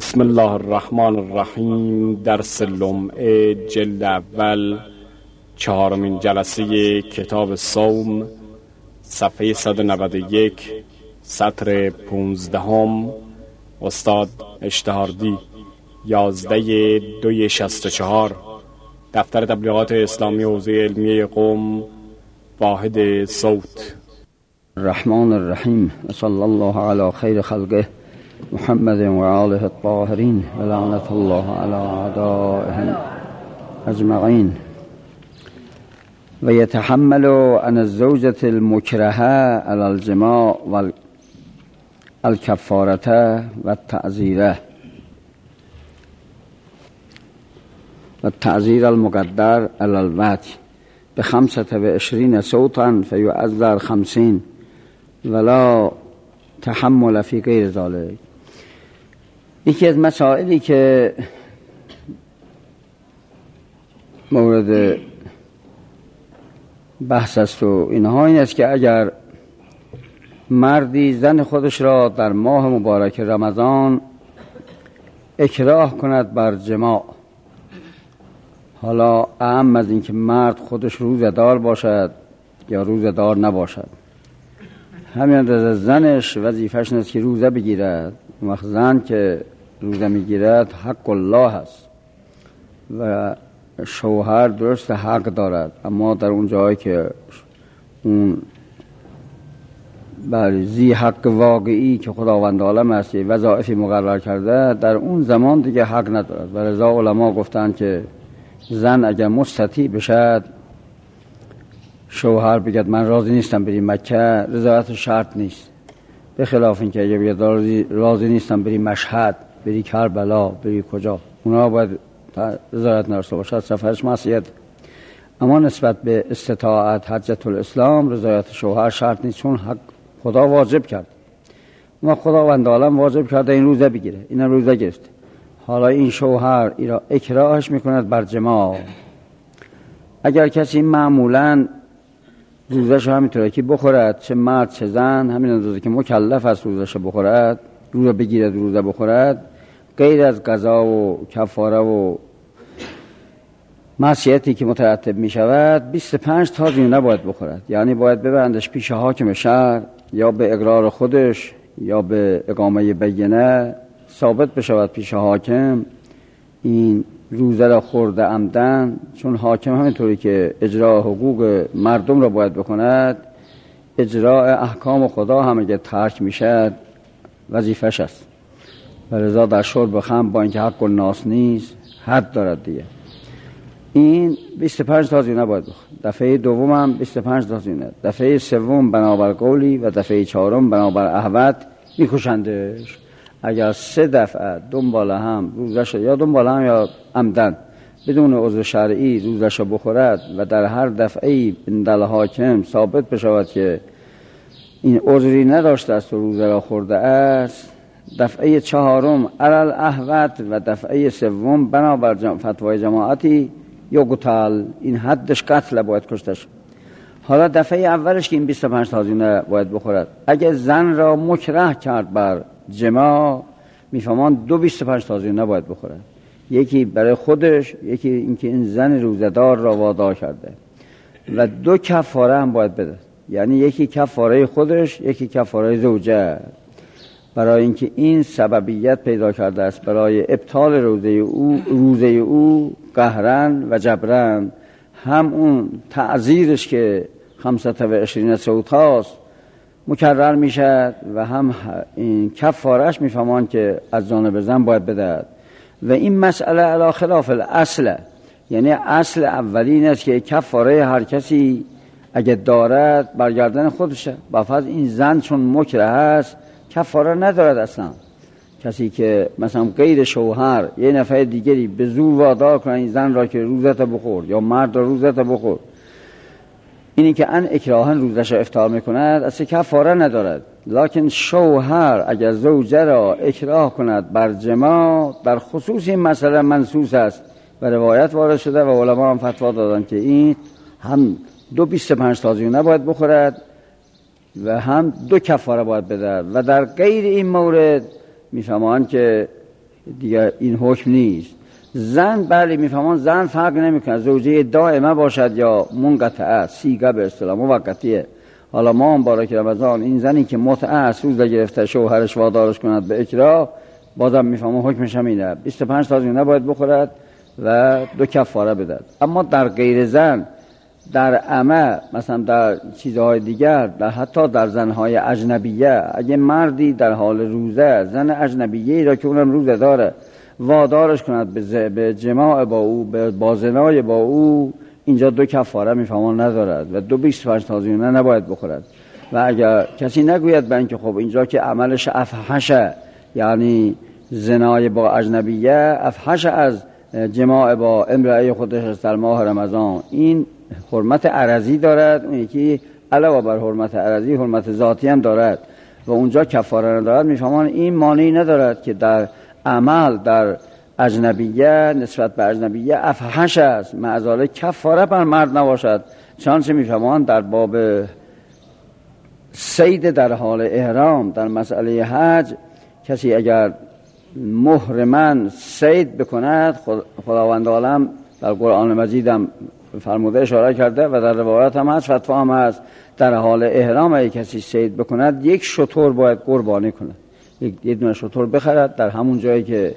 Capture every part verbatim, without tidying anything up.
بسم الله الرحمن الرحیم. درس لمعه جلد اول، چهارمین جلسه کتاب صوم، صفحه صد و نود و یک، سطر پونزدهم. استاد اشتهاردی، یازده دوی شست و چهار، دفتر تبلیغات اسلامی حوزه علمیه قم، واحد صوت. الرحمن الرحیم. صلی الله علی خیر خلقه محمد و آله الطاهرین و لعنت الله علی اعدائهم اجمعین. و یتحمل عن الزوجة المکرهه علی الجماع و الکفارة و التعزیره و التعزیر المقدر علی الوطی بخمسة و عشرین صوتا فیعذر خمسین ولا تحمل فی غیر ذلک. یکی از مسائلی که مورد بحث است و اینها این است که اگر مردی زن خودش را در ماه مبارک رمضان اکراه کند بر جماع، حالا اهم از این که مرد خودش روزه‌دار باشد یا روزه‌دار نباشد، همین اندازه زنش وظیفه‌اش نیست که روزه بگیرد. وقت زن که روزه میگیرد حق الله است و شوهر درست حق دارد، اما در اون جایی که اون بله زی حق واقعی که خداوند عالم است وظایفی مقرر کرده، در اون زمان دیگه حق ندارد. و رضا علما گفتن که زن اگر مستطیع بشد، شوهر بگد من راضی نیستم بری مکه، رضایت شرط نیست. به خلاف این که اگر بگد راضی نیستم بری مشهد، بری کربلا، بری کجا، اونا باید رضایت نرسته باشد، سفرش معصیت. اما نسبت به استطاعت حجت الاسلام رضایت شوهر شرط نیست، چون حق خدا واجب کرد. ما خداوند عالم واجب کرده این روزه بگیره، این روزه گرفته. حالا این شوهر ایرا اکراهش میکند بر جماع. اگر کسی معمولاً روزش رو همینطوره که بخورد، چه مرد چه زن، همین اندازه که مکلف است روزش رو بخورد، روزه بگیرد، روزه بخورد، غیر از قضا و کفاره و معصیتی که مترتب می شود، بیست و پنج تا زینه نباید بخورد. یعنی باید ببندش پیش حاکم شهر، یا به اقرار خودش یا به اقامه بینه ثابت بشود پیش حاکم این روزه را خورده عمدن. چون حاکم همینطوری که اجرا حقوق مردم را باید بکند، اجرا احکام خدا هم اگه ترک میشد وظیفش است. و رضا در شرب خمر با اینکه حق الناس نیست حد دارد دیگه. این بیست و پنج تا زینه باید بخورد. دفعه دوم هم بیست و پنج تا زینه، دفعه سوم بنابر قولی و دفعه چهارم بنابر عهد میکشندش. اگر سه دفعه دنبال هم روزش یا دنبال هم یا عمدن بدون عذر شرعی روزش بخورد و در هر دفعه اندل حاکم ثابت بشود که این عذری نداشته است و روزه را خورده است، دفعه چهارم علل احوت و دفعه سوم بنابر جم... فتوای جماعتی یا قتل، این حدش قتل باید کشتش. حالا دفعه اولش که این بیست و پنج تا زینه باید بخورد، اگه زن را مکره کرد بر جماع، میفهمان دو بیست و پنج تا زینه باید بخورد. یکی برای خودش، یکی اینکه این زن روزدار را وادار کرده، و دو کفاره هم باید بده. یعنی یکی کفاره خودش، یکی کفاره زوجه، برای اینکه این سببیت پیدا کرده است برای ابطال روزه او روزه او قهرن و جبرن. هم اون تعزیرش که خمسة و عشرین صوت هاست مکرر میشد و هم این کفارش میفهمان که از جانب زن باید بدهد. و این مسئله علی خلاف الاصل، یعنی اصل اولین است که کفاره هر کسی اگه دارد برگردن خودشه. با فرض این زن چون مکره است کفاره ندارد اصلا. کسی که مثلا غیر شوهر یه نفر دیگری به زور وادار کنه این زن را که روزت بخور یا مرد را روزت بخور، اینی که ان اکراهن روزش را افطار میکند اصلا کفاره ندارد. لکن شوهر اگر زوجه را اکراه کند بر جماع، در خصوص این مسئله منصوص است و روایت وارد شده و علما هم فتوا دادن که این هم دو بیست و پنج تا زینه نباید بخورد و هم دو کفاره باید بده. و در غیر این مورد میفهمان که دیگه این حکم نیست. زن بله میفهمان زن فرق نمیکنه زوجه دائمه باشد یا منقطعه، سیگه به اصطلاح موقتیه. حالا ما مبارک رمضان این زنی که متعه است روز گرفته شوهرش وادارش کند به اکراه، بازم میفهمم حکمش هم اینه بیست و پنج تا زینه باید بخورد و دو کفاره بدهد. اما در غیر زن، در عمه، مثلا در چیزهای دیگر، در حتی در زنهای اجنبیه، اگه مردی در حال روزه زن اجنبیه را که اونم روزه داره وادارش کند به جماع با او، به بازنای با او، اینجا دو کفاره میفهمان ندارد و دو بیست و پنج تا زینه نباید بخورد. و اگر کسی نگوید به اینکه خب اینجا که عملش افحشه، یعنی زنای با اجنبیه افحش از جماع با امرأه خودش در ماه رمضان، این حرمت عرضی دارد، اون یکی علاوه بر حرمت عرضی حرمت ذاتی هم دارد و اونجا کفاره ندارد. میفهمان این مانعی ندارد که در عمل در اجنبیه نسبت به اجنبیه افحش است، معذاله کفاره بر مرد نباشد. چنانچه میفهمان در باب صید در حال احرام در مسئله حج، کسی اگر محرماً صید بکند، خداوند عالم در قرآن مجید هم فرموده اشاره کرده و در روایت هم هست، فتوا هم هست، در حال احرام اگه کسی صید بکند یک شتر باید قربانی کند، یک دونه شتر بخرد در همون جایی که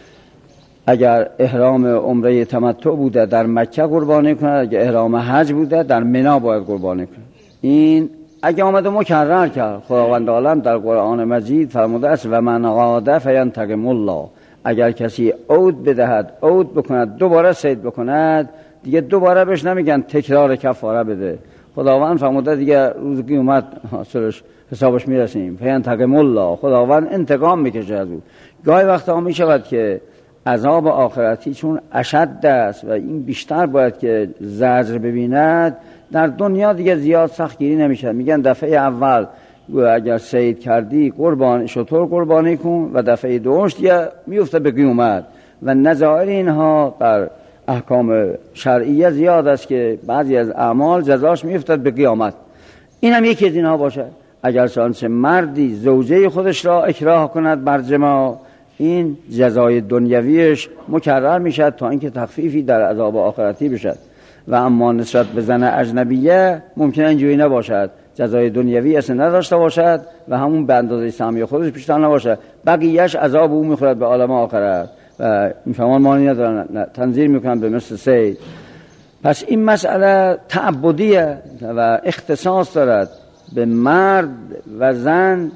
اگر احرام عمره تمتع بوده در مکه قربانی کند، اگر احرام حج بوده در منی باید قربانی کند. این اگه آمده مکرر کرد، خداوند عالم در قرآن مجید فرموده است و من عاد فینتقم الله، اگر کسی عود بدهد، عود بکند، دوباره صید بکند، دیگه دوباره بهش نمیگن تکرار کفاره بده. خداوند فرموده دیگه روز قیامت حاصلش حسابش میرسیم. فینتقم الله، خداوند انتقام میکشه از او. گاهی وقتا میشود که عذاب آخرتی چون اشد است و این بیشتر باید که زجر ببیند، در دنیا دیگه زیاد سختگیری نمیشه. میگن دفعه اول اگر صید کردی قربان شتر قربانی کن و دفعه دومش دیگه میفته به قیامت. و نظائر اینها در احکام شرعیه زیاد است که بعضی از اعمال جزاش میفته به قیامت. این هم یکی از اینها باشه. اگر چنانچه مردی زوجه خودش را اکراه کند بر جماع، این جزای دنیویش مکرر میشد تا اینکه تخفیفی در عذاب آخرتی بشد. و اما نسبت به زن اجنبیه ممکنه اینجوری نباشد، جزای دنیوی اصلا نداشته باشد و همون به اندازه سهمی خودش بیشتر نباشد، بقیهش عذاب او میخورد به عالم آخرت و میفهمان معنی ندارن، تنظیر میکنن به مثل سید. پس این مسئله تعبدیه و اختصاص دارد به مرد و زن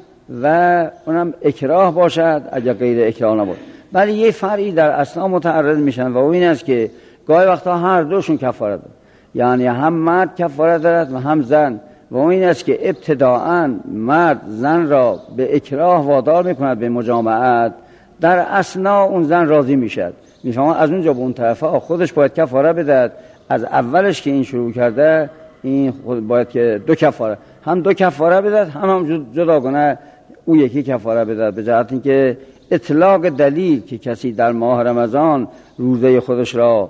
و اونم اکراه باشد اگر غیر اکراه نباشد. ولی یه فرعی در اسلام متعرض میشن و این است که گاهی وقتا هر دوشون کفاره دارد، یعنی هم مرد کفاره دارد و هم زن. و این است که ابتداعاً مرد زن را به اکراه وادار میکند به مجامعت، در اثنا اون زن راضی میشد، میفهمه از اونجا به اون طرفه خودش باید کفاره بدهد. از اولش که این شروع کرده این خود باید که دو کفاره، هم دو کفاره بدهد هم هم جداگانه او یکی کفاره بدهد، به جهت اینکه اطلاق دلیل که کسی در ماه رمضان روزه خودش را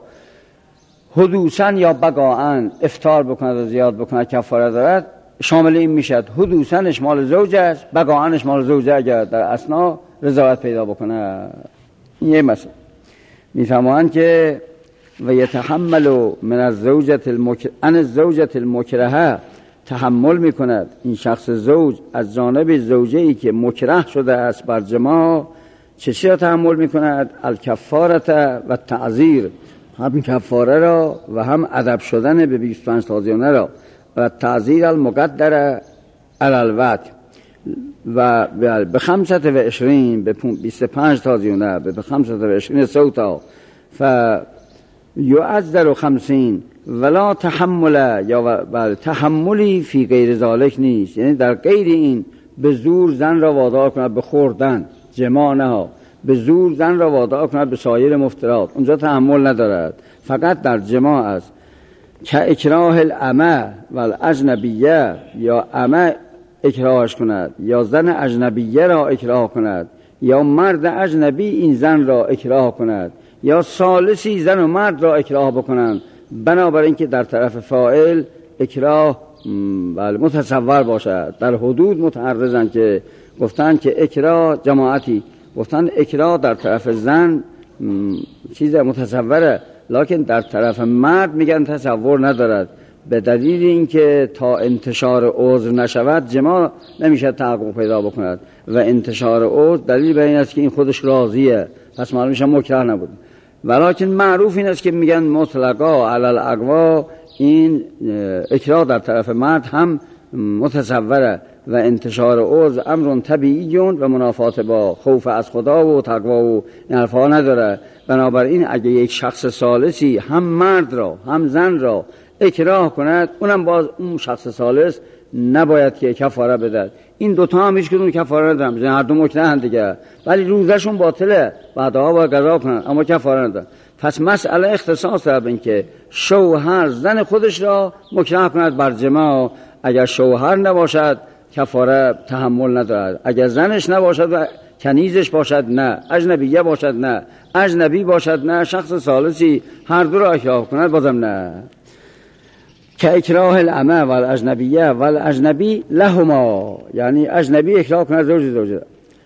حدوثاً یا بقاعاً افطار بکند و زیاد بکند کفاره دارد، شامل این میشد حدوثاً اشمال زوج است، بقاعاً اشمال زوجه اگر در اثنا رضایت پیدا بکنه. این یه مسئله. میفهمند که و یتحمل من الزوجة المکره ان الزوجة المکرهه، تحمل میکند این شخص زوج از جانب زوجه ای که مکره شده است بر جماع، چه چی را تحمل میکند؟ الکفارت و تعذیر، هم کفاره را و هم ادب شدن به بیست و پنج تازیانه را و تعذیر المقدر علی الوجه و به خمسة و عشرین به بیست و پنج تازیانه به خمسة و عشرین صوتا ف یعذر خمسین ولا تحمل یا بل تحملی فی غیر ذالک نیست، یعنی در غیر این به زور زن را وادار کند به خوردن جماع نه، به زور زن را وادار کند به سایر مفترات، اونجا تحمل ندارد، فقط در جماع است. که اکراه الامه و الاجنبیه، یا امه اکراهش کند یا زن اجنبیه را اکراه کند یا مرد اجنبی این زن را اکراه کند یا ثالثی زن و مرد را اکراه بکنند، بنابراین که در طرف فاعل اکراه متصور باشد. در حدود متعرضن که گفتن که اکراه جماعتی گفتن اکراه در طرف زن چیز متصوره، لکن در طرف مرد میگن تصور ندارد، به دلیل اینکه تا انتشار عذر نشود جماع نمیشه تحقق پیدا بکند و انتشار عذر دلیل بر این است که این خودش راضیه، پس معلوم میشه مکره نبود. ولکن معروف این است که میگن مطلقا علی الاقوا، این اکراه در طرف مرد هم متصوره و انتشار عذر امر طبیعی و منافات با خوف از خدا و تقوا و این حرفا نداره. بنابراین اگه یک شخص ثالثی هم مرد را هم زن را اکراه کند، اونم باز اون شخص ثالث نباید که کفاره بده. این دوتا هم هیچ کدوم کفاره ندارن، هر دو مکره هم دیگه، ولی روزشون باطله، بعدها باید قضا کنن اما کفاره ندارن. پس مسئله اختصاص داره به این که شوهر زن خودش را مکره کند بر جماع. اگر شوهر نباشد کفاره تحمل ندارد، اگر زنش نباشد و کنیزش باشد نه، اجنبیه باشد نه، اجنبی باشد نه، شخص ثالثی هر دو را اکراه کند بازم نه. که اکراه الامه و الاجنبیه و الاجنبی لهما، یعنی اجنبی اکراه کند زوج زوجه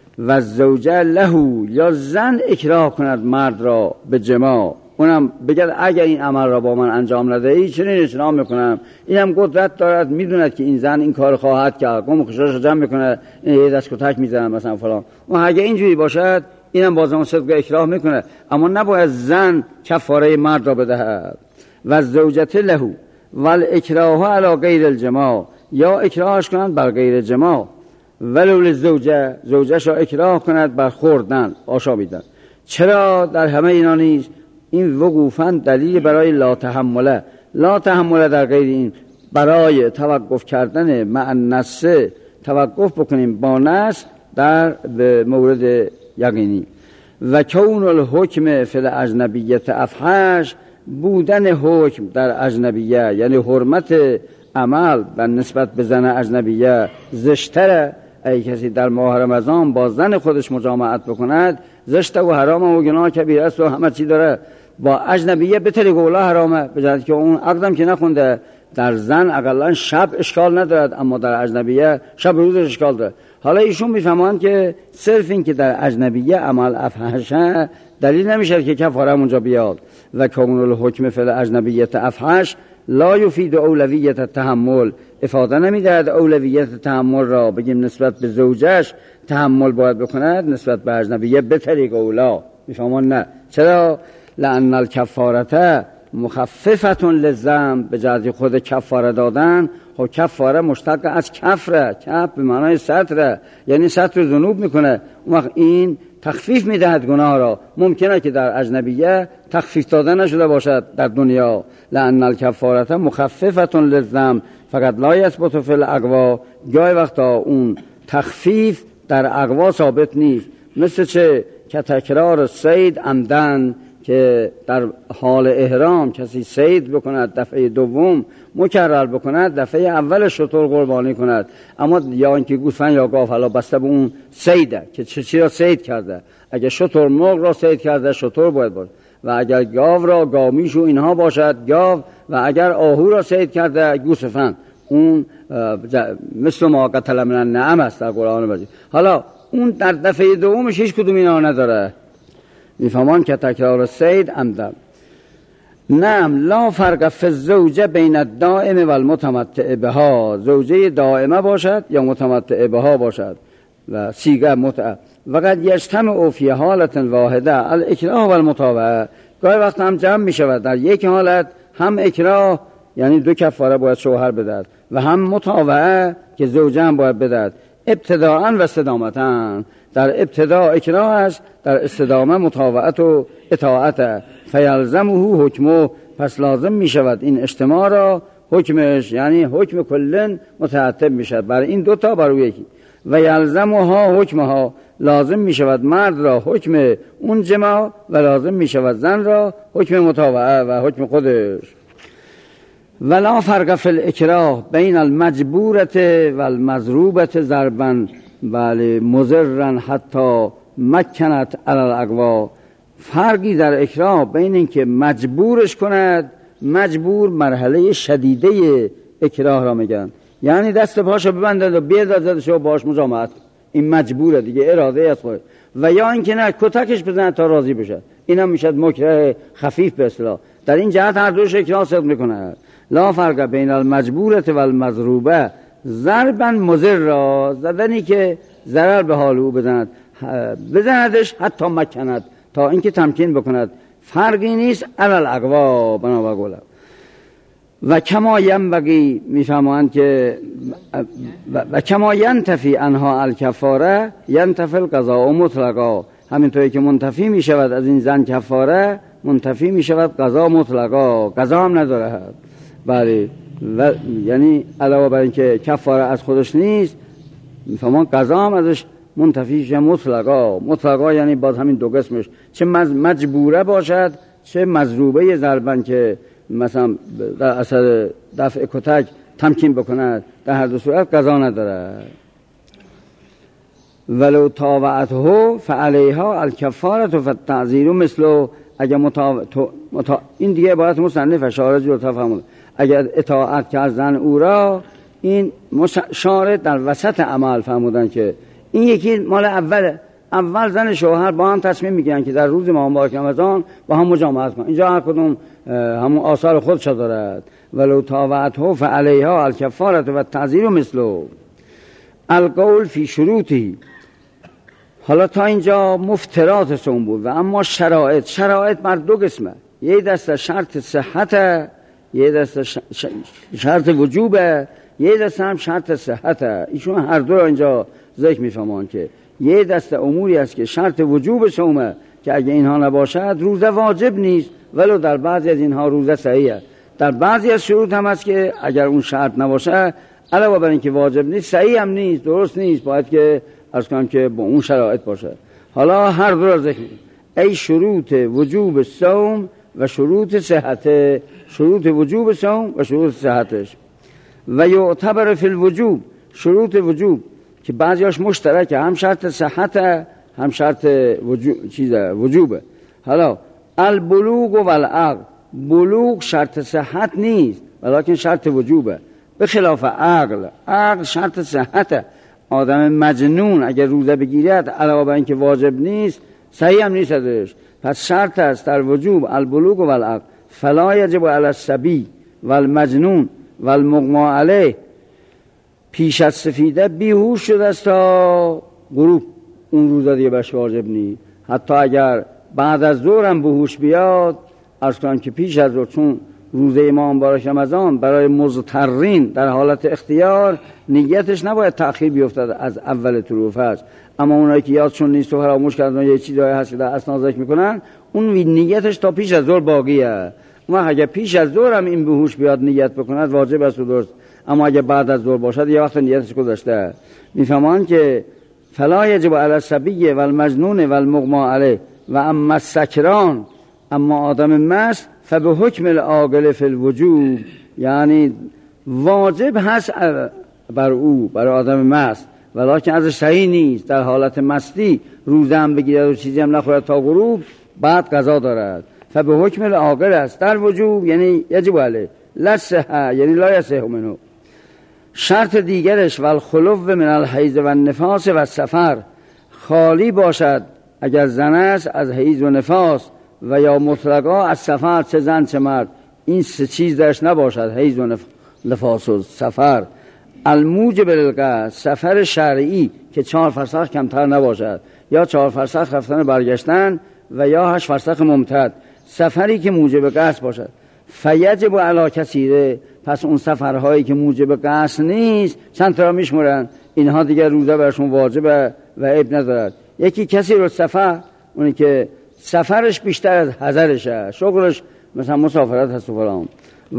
و زوجه لهو، یا زن اکراه کند مرد را به جماع، اونم بگه اگر این عمل را با من انجام ندهی چنین اجرام میکنم. اینم قدرت دارد، میدوند که این زن این کار خواهد کرد، قوم خشاش جمع میکنه، این دست کتک میزنه مثلا فلان، و اگه اینجوری باشد اینم بازم صدق اکراه میکنه، اما نباید زن کفاره مرد را بدهد. و زوجت لهو ول اکراه علی غیر الجماع، یا اکراهش کنند بر غیر جماع، ولو للزوجه، زوجش را اکراه کند بر خوردن آشامیدن. چرا در همه اینا نیست؟ این وقوفاً دلیل برای لا تحمله، لا تحمله در غیر این برای توقف کردن مع النص، توقف بکنیم با نص در به مورد یقینی. و کون الحکم فی الاجنبیت افحش، بودن حکم در اجنبیه یعنی حرمت عمل و نسبت به زن اجنبیه زشتره. ای کسی در ماه رمضان با زن خودش مجامعت بکند زشته و حرامه و گناه کبیره است و همه چی داره. با اجنبیه به طریق اولا حرامه، به جهتی که اون عقدم که نخونده. در زن اقلا شب اشکال ندارد، اما در اجنبیه شب روزش اشکال داره. حالا ایشون میفهمند که صرف این که در اجنبیه عمل افحشه دلیل نمیشه که کفاره اونجا بیاد. و کون الحکم فی الاجنبیت افحش لا یفید اولویت التحمل، افاده نمیدهد اولویت تحمل را بگیم نسبت به زوجش تحمل باید بکند نسبت به اجنبیه به طریق اولا. میفهمون نه؟ چرا؟ لأن الکفارته مخففة للذنب، به جهت خود کفاره دادن. خب کفاره مشتق از کفره، کف به معنای ستره، یعنی ستر ذنوب میکنه، اون وقت این تخفیف میدهد گناه را. ممکنه که در اجنبیه تخفیف داده نشده باشد در دنیا. لأن الکفارته مخففة للذنب فقط لا یثبت فی الاقوا، گاهی وقتا اون تخفیف در اقوا ثابت نیست. مثل چه؟ که تکرار صید عمدن، که در حال احرام کسی صید بکند دفعه دوم مکرر بکند، دفعه اول شتر قربانی کند، اما یا اینکه گوسفند یا گاو، حالا بسته به اون صیده که چه چی را صید کرده. اگه شتر مرغ را صید کرده شتر باید باشه، و اگر گاو را گامیش و اینها باشد گاو، و اگر آهو را صید کرده گوسفند، اون مثل ما قتل من النعم است در قرآن مجید. حالا اون در دفعه دومش هیچ کدوم اینا نداره. میفهمان که تکرار صید عمدن. نعم لا فرق فی الزوجه بین الدائم و المتمتع بها، زوجه دائمه باشد یا متمتع بها باشد و صیغه متعه. وقد یجتمع فی حالت واحده الاکراه و المتابعه، گاهی وقت هم جمع می شود در یک حالت، هم اکراه یعنی دو کفاره باید شوهر بدهد و هم متابعه که زوجه هم باید بدهد. ابتداءً و استدامتاً، در ابتدا اکراه است، در استدامه مطاوعت و اطاعت. فیلزمه حکمه، پس لازم می شود این اجتماع را حکمش، یعنی حکم کلن مترتب می شود بر این دوتا بر یکی. و یلزمها حکمها، لازم می شود مرد را حکم اون جماع و لازم می شود زن را حکم مطاوعه و حکم خودش. ولا فرق فی الاکراه بین المجبورت و المضروبت ضربا بله مضرا حتی مکنت علی الاقوا، فرقی در اکراه بین این که مجبورش کند، مجبور مرحله شدیده اکراه را میگن، یعنی دست پاشو ببندد و بیاد ازش و باش مجامعت، این مجبوره دیگه، اراده از خود. و یا اینکه نه کتکش بزنه تا راضی بشه، اینم میشد مکره خفیف به اصطلاح. در این جهت هر دوش اکراه صدق میکنه. لا فرق بین المجبورت و المضروبه ضربا مضر را، زدنی که ضرر به حال او بزند، بزندش حتی مکند تا اینکه تمکین بکند، فرقی نیست علل اقوا بنا قوله. و کما ینبغی میفهمند که و, و کما ینتفی انها الکفاره ینتفی القضاء مطلقا، همینطوری که منتفی میشود از این زن کفاره، منتفی میشود قضا مطلقا، قضا هم نداره. بله، و یعنی علاوه بر اینکه کفاره از خودش نیست، میفهمند قضا هم ازش منتفی شه مطلقا. مطلقا یعنی باز همین دو قسمش، چه مجبوره باشد چه مضروبه ضربن که مثلا در اثر دفع کتک تمکین بکند، در هر دو صورت قضا نداره. ولو طاوعته فعلیها الکفاره فالتعزیر مثل، اگر مطاوع مطا... این دیگه عبارت مصنف شارح رو تفهمون، اگر اطاعت کرد زن او را، این شارح در وسط عمل فهمودن که این یکی مال اوله. اول زن شوهر با هم تصمیم میگیرن که در روز ماه مبارک رمضان با هم مجامعت کنن، اینجا هر کدوم همون آثار خودش دارد. ولو طاوعته فعلیها الکفاره و التعزیر مثل القول فی شروطی. حالا تا اینجا مفترات صوم بود و اما شرایط، شرایط بر دو قسمه، یه دسته شرط صحت، یه دسته شرط وجوبه، یه دسته هم شرط صحت. ایشون هر دو را اینجا ذکر میفهمان که یه دسته اموری است که شرط وجوب صومه که اگه اینها نباشد روزه واجب نیست، ولو در بعضی از اینها روزه صحیحه. در بعضی از شروط هم است که اگر اون شرط نباشه علاوه بر اینکه واجب نیست صحیح هم نیست، درست نیست، باید که از کنم که با اون شرایط باشه. حالا هر دو را ذکر می‌کنم، ای شروط وجوب صوم و شروط صحت، شروط وجوب صوم و شروط صحتش. و یعتبر فی الوجوب، شروط وجوب که بعضیاش مشترکه، هم شرط صحت هم شرط وجوب چیزه وجوبه. حالا البلوغ و العقل، بلوغ شرط صحت نیست ولیکن شرط وجوبه، به خلاف عقل، عقل شرط صحته. آدم مجنون اگر روزه بگیرد علاوه بر اینکه واجب نیست صحیح هم نیست ازش، پس شرط است در وجوب البلوغ و العقل. فلا یجب علی الصبی و المجنون و المغمى علیه، پیش از سفیده بیهوش شده است تا غروب، اون روزه دیگه بهش واجب نیست. حتی اگر بعد از ظهر هم بهوش بیاد، از کنم که پیش از ظهر، چون روزه ماه مبارک رمضان برای مضطرین در حالت اختیار نیتش نباید تأخیر بیفتد از اول طلوع فجر. اما اونایی که یادشون نیست و فراموش کردن یه چیزایی هست که در اسنا ذکر میکنن، اون نیتش تا پیش از ظهر باقیه. اما اگه پیش از ظهر هم این بهوش بیاد نیت بکند واجب است و درست، اما اگه بعد از ظهر باشد یه وقت نیتش گذشته. میفهمان که فلا یجب علی الصبی و المجنون و المغمى علیه و اما السکران، اما آدم مست فبه حکم العاقل فی الوجوب، یعنی واجب هست بر او، برای آدم مست، ولیکن ازش صحیح نیست در حالت مستی روزه هم بگیرد و چیزی هم نخورد تا غروب، بعد قضا دارد. فبه حکم العاقل است در وجوب، یعنی یجب علیه، لا صحه یعنی لا یصح منه. شرط دیگرش والخلو من الحیض و النفاس و السفر، خالی باشد اگر زن است از حیض و نفاس، و یا مطلقا از سفر، چه زن چه مرد، این سه چیز درش نباشد، حیض و نفاس و سفر. الموجب للقصد، سفر شرعی که چهار فرسخ کمتر نباشد، یا چهار فرسخ رفتن برگشتن و یا هشت فرسخ ممتد، سفری که موجب قصد باشد. فیجب علی کثیره، پس اون سفرهایی که موجب قصد نیست چند تا میشمرن، اینها دیگه روزه برشون واجبه و عیب ندارد. یکی کسی رو سفر، اونی که سفرش بیشتر از حضرشه، شغلش مثلا مسافرت هست و فلان.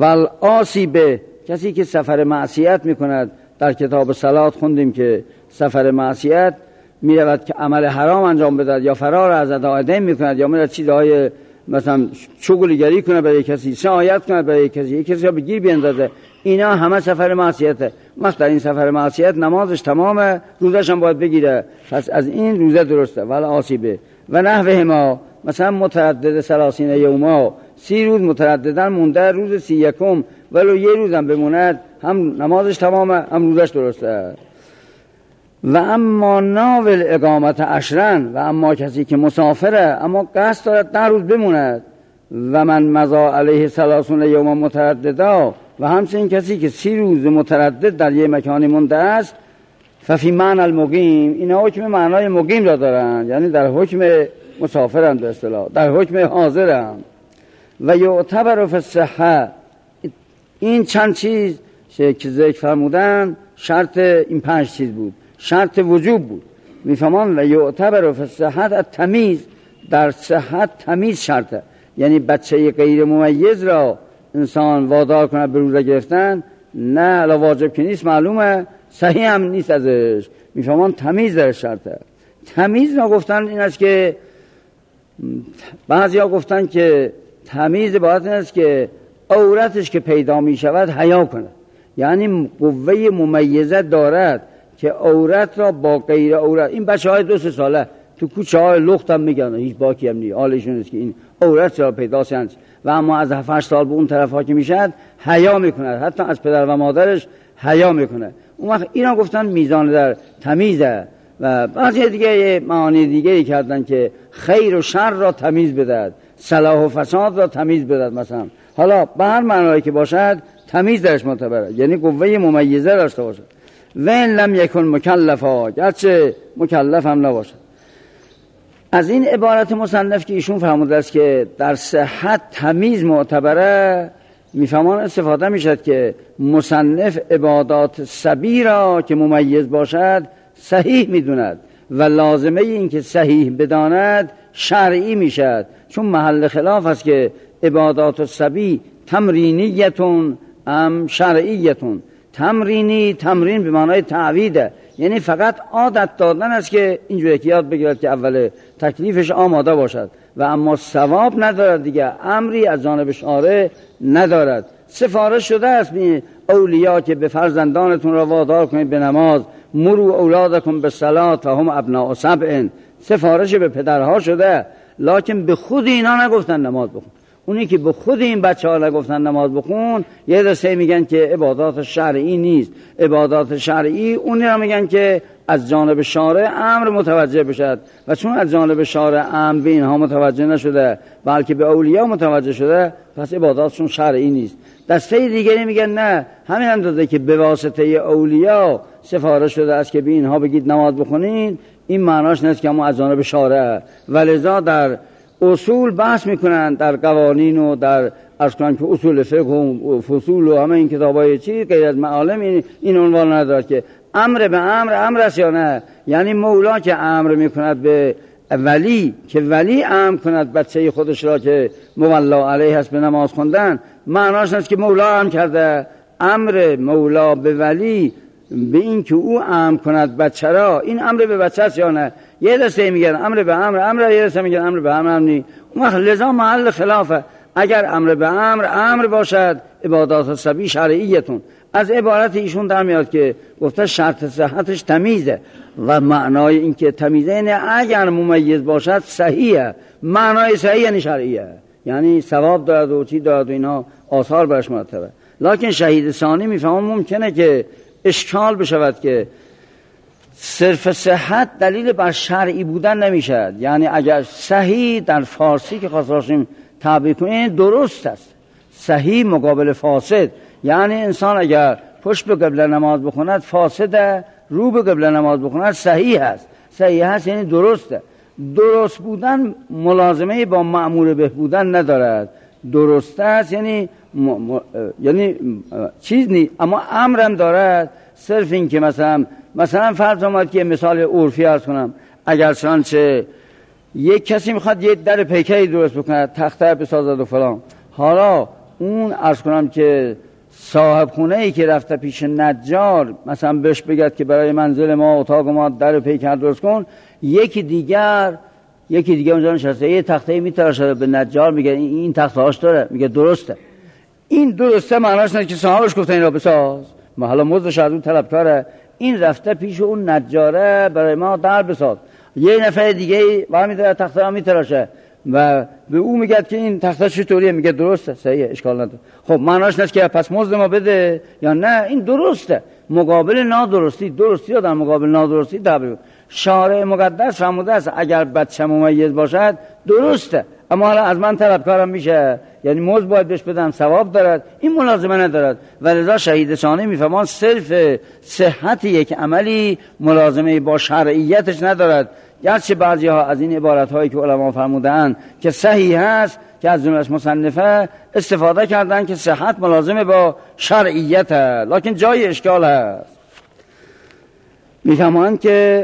والعاصی، کسی که سفر معصیت میکند، در کتاب صلات خوندیم که سفر معصیت میرود که عمل حرام انجام بدهد یا فرار از ادای میکند یا میرود چیزهای مثلا شغلگری کنه برای کسی، سعایت کنه برای کسی، یک کسی رو بگیر بیندازه، اینا همه سفر معصیته. وقت در این سفر معصیت نمازش تمامه، روزش هم باید بگیره، پس از این روزه درسته. والعاصی و نحوه ما، مثلا متردد سلاسین یوما، سی روز مترددن مونده، روز سی یکم ولو یه روزم بموند هم نمازش تمامه هم روزش درسته. و اما ناول اقامت عشرن، و اما کسی که مسافره اما قصد دارد ده روز بموند، و من مضا علیه ثلاثون یوم مترددا، و همچنین کسی که سی روز متردد در یه مکانی مونده است، ففی معنی المقیم، اینا حکم معنای مقیم را دارن، یعنی در حکم مسافرن، به اصطلاح در حکم حاضرن. و یعتبر فی الصحه، این چند چیز که ذکر فرمودن شرط این پنج چیز بود، شرط وجوب بود. میفهمان و یعتبر فی الصحه التمیز، در صحت تمیز شرطه، یعنی بچه غیر ممیز را انسان وادار کنه به روزه گرفتن، نه علا واجب که نیست، معلومه صحیح هم نیست ازش. میفهمان تمیز در شرطه. تمیز را گفتن این است که بعضی ها گفتن که تمیز باید این است که عورتش که پیدا می شود حیا کنه، یعنی قوه ممیزه دارد که عورت را با غیر عورت، این بچه های دو سه ساله تو کوچه های لخت هم میگن هیچ باکی هم نیست، حالشون است که این عورت را پیدا سند، و اما از هفت هشت سال به اون طرف ها که میشد حیا میکنه، حتی از پدر و مادرش حیا میکنه. اون وقت اینا گفتن میزان در تمیزه. و بعضی دیگه معانی دیگه کردن که خیر و شر را تمیز بدهد، صلاح و فساد را تمیز بدهد. مثلا حالا به هر معنایی که باشد تمیز درش معتبره، یعنی قوه ممیزه داشته باشد. و ان لم یکن مکلفا، گرچه مکلف هم نباشد. از این عبارت مصنف که ایشون فرموده است که در صحت تمیز معتبره، میفهمان استفاده میشد که مصنف عبادات صبی را که ممیز باشد صحیح میدوند، و لازمه این که صحیح بداند شرعی میشد، چون محل خلاف است که عبادات صبی تمرینیتون ام شرعیتون. تمرینی، تمرین به معنای تعویده، یعنی فقط عادت دادن است که اینجوری که یاد بگیرد که اول تکلیفش آماده باشد، و اما ثواب ندارد دیگه، امری از جانب شارع ندارد. سفارش شده است به اولیا که به فرزندانتون را وادار کنید به نماز، مرو اولادکم بالصلاة و هم ابناء سبع، سفارش به پدرها شده، لکن به خود اینا نگفتن نماز بخون. اونی که به خود این بچه ها نگفتن نماز بخون، یه دسته میگن که عبادات شرعی نیست. عبادات شرعی اونی را میگن که از جانب شارع امر متوجه بشد، و چون از جانب شارع امر به اینها متوجه نشده بلکه به اولیا متوجه شده، پس عباداتشون شرعی نیست. دسته دیگری میگن نه، همین اندازه که به واسطه اولیا سفارش شده است که به اینها بگید نماز بخونین، این معناش نیست که ما از جانب شارع. ولذا در اصول بحث میکنن، در قوانین و در عرض کنن که اصول فقه و فصول و همه این کتابای چی غیر از معالم این, این عنوان ندارد که امر به امر امر است یا نه. یعنی مولا که امر میکند به ولی که ولی امر کند بچه خودش را که مولا علیه هست به نماز خوندن، معناش نیست که مولا امر کرده. امر مولا به ولی به این که او امر کند بچه را، این امر به بچه است یا نه. یه دسته میگن امر به امر امر، یه دسته میگن امر به امر امر نی. اون وقت لذا محل خلافه. اگر امر به امر امر باشد عبادات صبی شرعیتون. از عبارت ایشون در میاد که گفته شرط صحتش تمیزه، و معنای این که تمیزه اینه اگر ممیز باشد صحیحه. معنای صحیح یعنی شرعیه، یعنی ثواب دارد و چی دارد و اینا آثار برش مرتبه. لکن شهید ثانی میفهمم ممکنه که اشکال بشود که صرف صحت دلیل بر شرعی بودن نمیشد. یعنی اگر صحیح در فارسی که خواستیم تعبیر کنیم درست است، صحیح مقابل فاسد. یعنی انسان اگر پشت به قبله نماز بخوند فاسده، رو به قبله نماز بخوند صحیح است. صحیح است یعنی درسته. درست بودن ملازمه با مأمور به بودن ندارد. درست است یعنی م... م... یعنی چیز نیست، اما امرم دارد. صرف این که مثلا مثلا فرض آمد که مثال عرفی عرض کنم، اگر چنانچه یک کسی میخواد یک در پیکری درست بکنه، تخته بسازد و فلان، حالا اون عرض کنم که صاحب خونه ای که رفته پیش نجار مثلا بهش بگد که برای منزل ما اتاق ما در پیکر درست کن، یکی دیگر یکی دیگه اونجا نشسته یه تخته میتراشه به نجار، میگه این تخته هاش داره، میگه درسته. این درسته معناش نه که صاحبش گفته این را بساز، ما حالا مزدش از اون طلبکاره، این رفته پیش اون نجاره برای ما در بساز. یه نفر دیگه برمی داره تخته را میتراشه و به او میگه که این تخته چطوریه، میگه درسته، صحیحه، اشکال نداره. خب معناش نیست که پس مزد ما بده یا نه، این درسته. مقابل نادرستی، درستی رو در مقابل نادرستی تعبیر. شارع مقدس فرموده است اگر بچه ممیز باشد درسته، اما حالا از من طلبکارم میشه، یعنی مزد باید بهش بدم، ثواب دارد، این ملازمه ندارد. و لذا شهید ثانی میفهمان صرف صحت یک عملی ملازمه با شرعیتش ندارد. گرچه بعضی ها از این عبارت هایی که علما فرمودن که صحیح هست که از جمله‌اش مصنفه استفاده کردن که صحت ملازمه با شرعیت هست، لکن جای اشکال هست. میفهمان که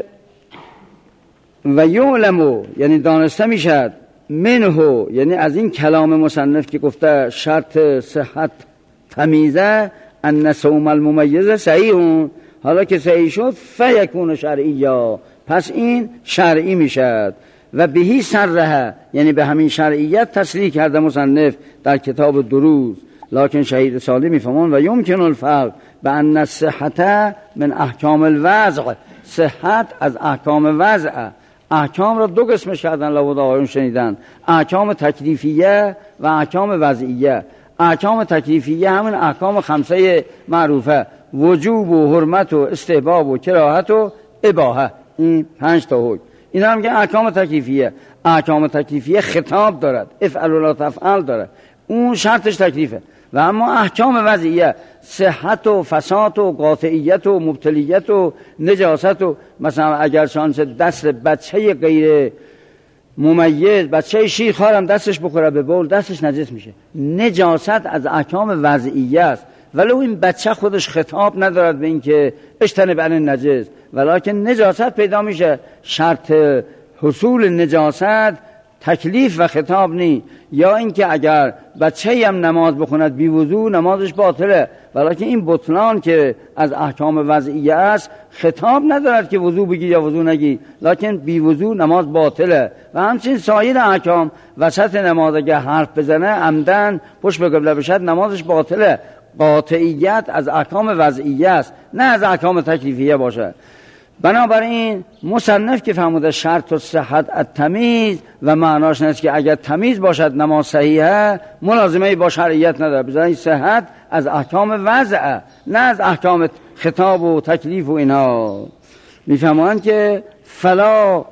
و یعلمو یعنی دانسته میشد منهو یعنی از این کلام مصنف که گفته شرط صحت تمیزه ان صوم الممیز صحیحون، حالا که صحیح شد فیکون شرعیه، پس این شرعی میشد. و بهی سره یعنی به همین شرعیت تصریح کرده مصنف در کتاب دروز. لکن شهید ثانی میفهمون و یمکن الفرق بان الصحت من احکام الوضع، صحت از احکام وضع. احکام را دو قسمش کردن، لابد آقایون شنیدن، احکام تکلیفیه و احکام وضعیه. احکام تکلیفیه همین احکام خمسه معروفه، وجوب و حرمت و استحباب و کراهت و اباحه، این پنج تا حکم. اینا هم که احکام تکلیفیه. احکام تکلیفیه خطاب دارد، افعل ولا تفعل دارد، اون شرطش تکلیفه. و اما احکام وضعیه صحت و فساد و قاطعیت و مبتلیت و نجاست و مثلا اگر شانس دست بچه غیر ممیز، بچه شیرخوار هم دستش بخوره به بول دستش نجس میشه، نجاست از احکام وضعیه است. ولو این بچه خودش خطاب ندارد به این که اجتنب عن النجس، ولکن نجاست پیدا میشه. شرط حصول نجاست تکلیف و خطاب نی. یا اینکه اگر بچه‌ای هم نماز بخوند بی وضو نمازش باطله، ولکن این بطلان که از احکام وضعیه است خطاب ندارد که وضو بگی یا وضو نگی، لکن بی وضو نماز باطله. و همچنین سایر احکام وسط نماز اگه حرف بزنه عمدن پشت به قبله بشد نمازش باطله. قاطعیت از احکام وضعیه است، نه از احکام تکلیفیه باشه. بنابراین مصنف که فرموده شرط و صحت التمیز و معناش نیست که اگر تمیز باشد نماز صحیحه، ملازمه با شرعیت نداره. بذارین صحت از احکام وضع، نه از احکام خطاب و تکلیف و اینا. میفهمند که فلا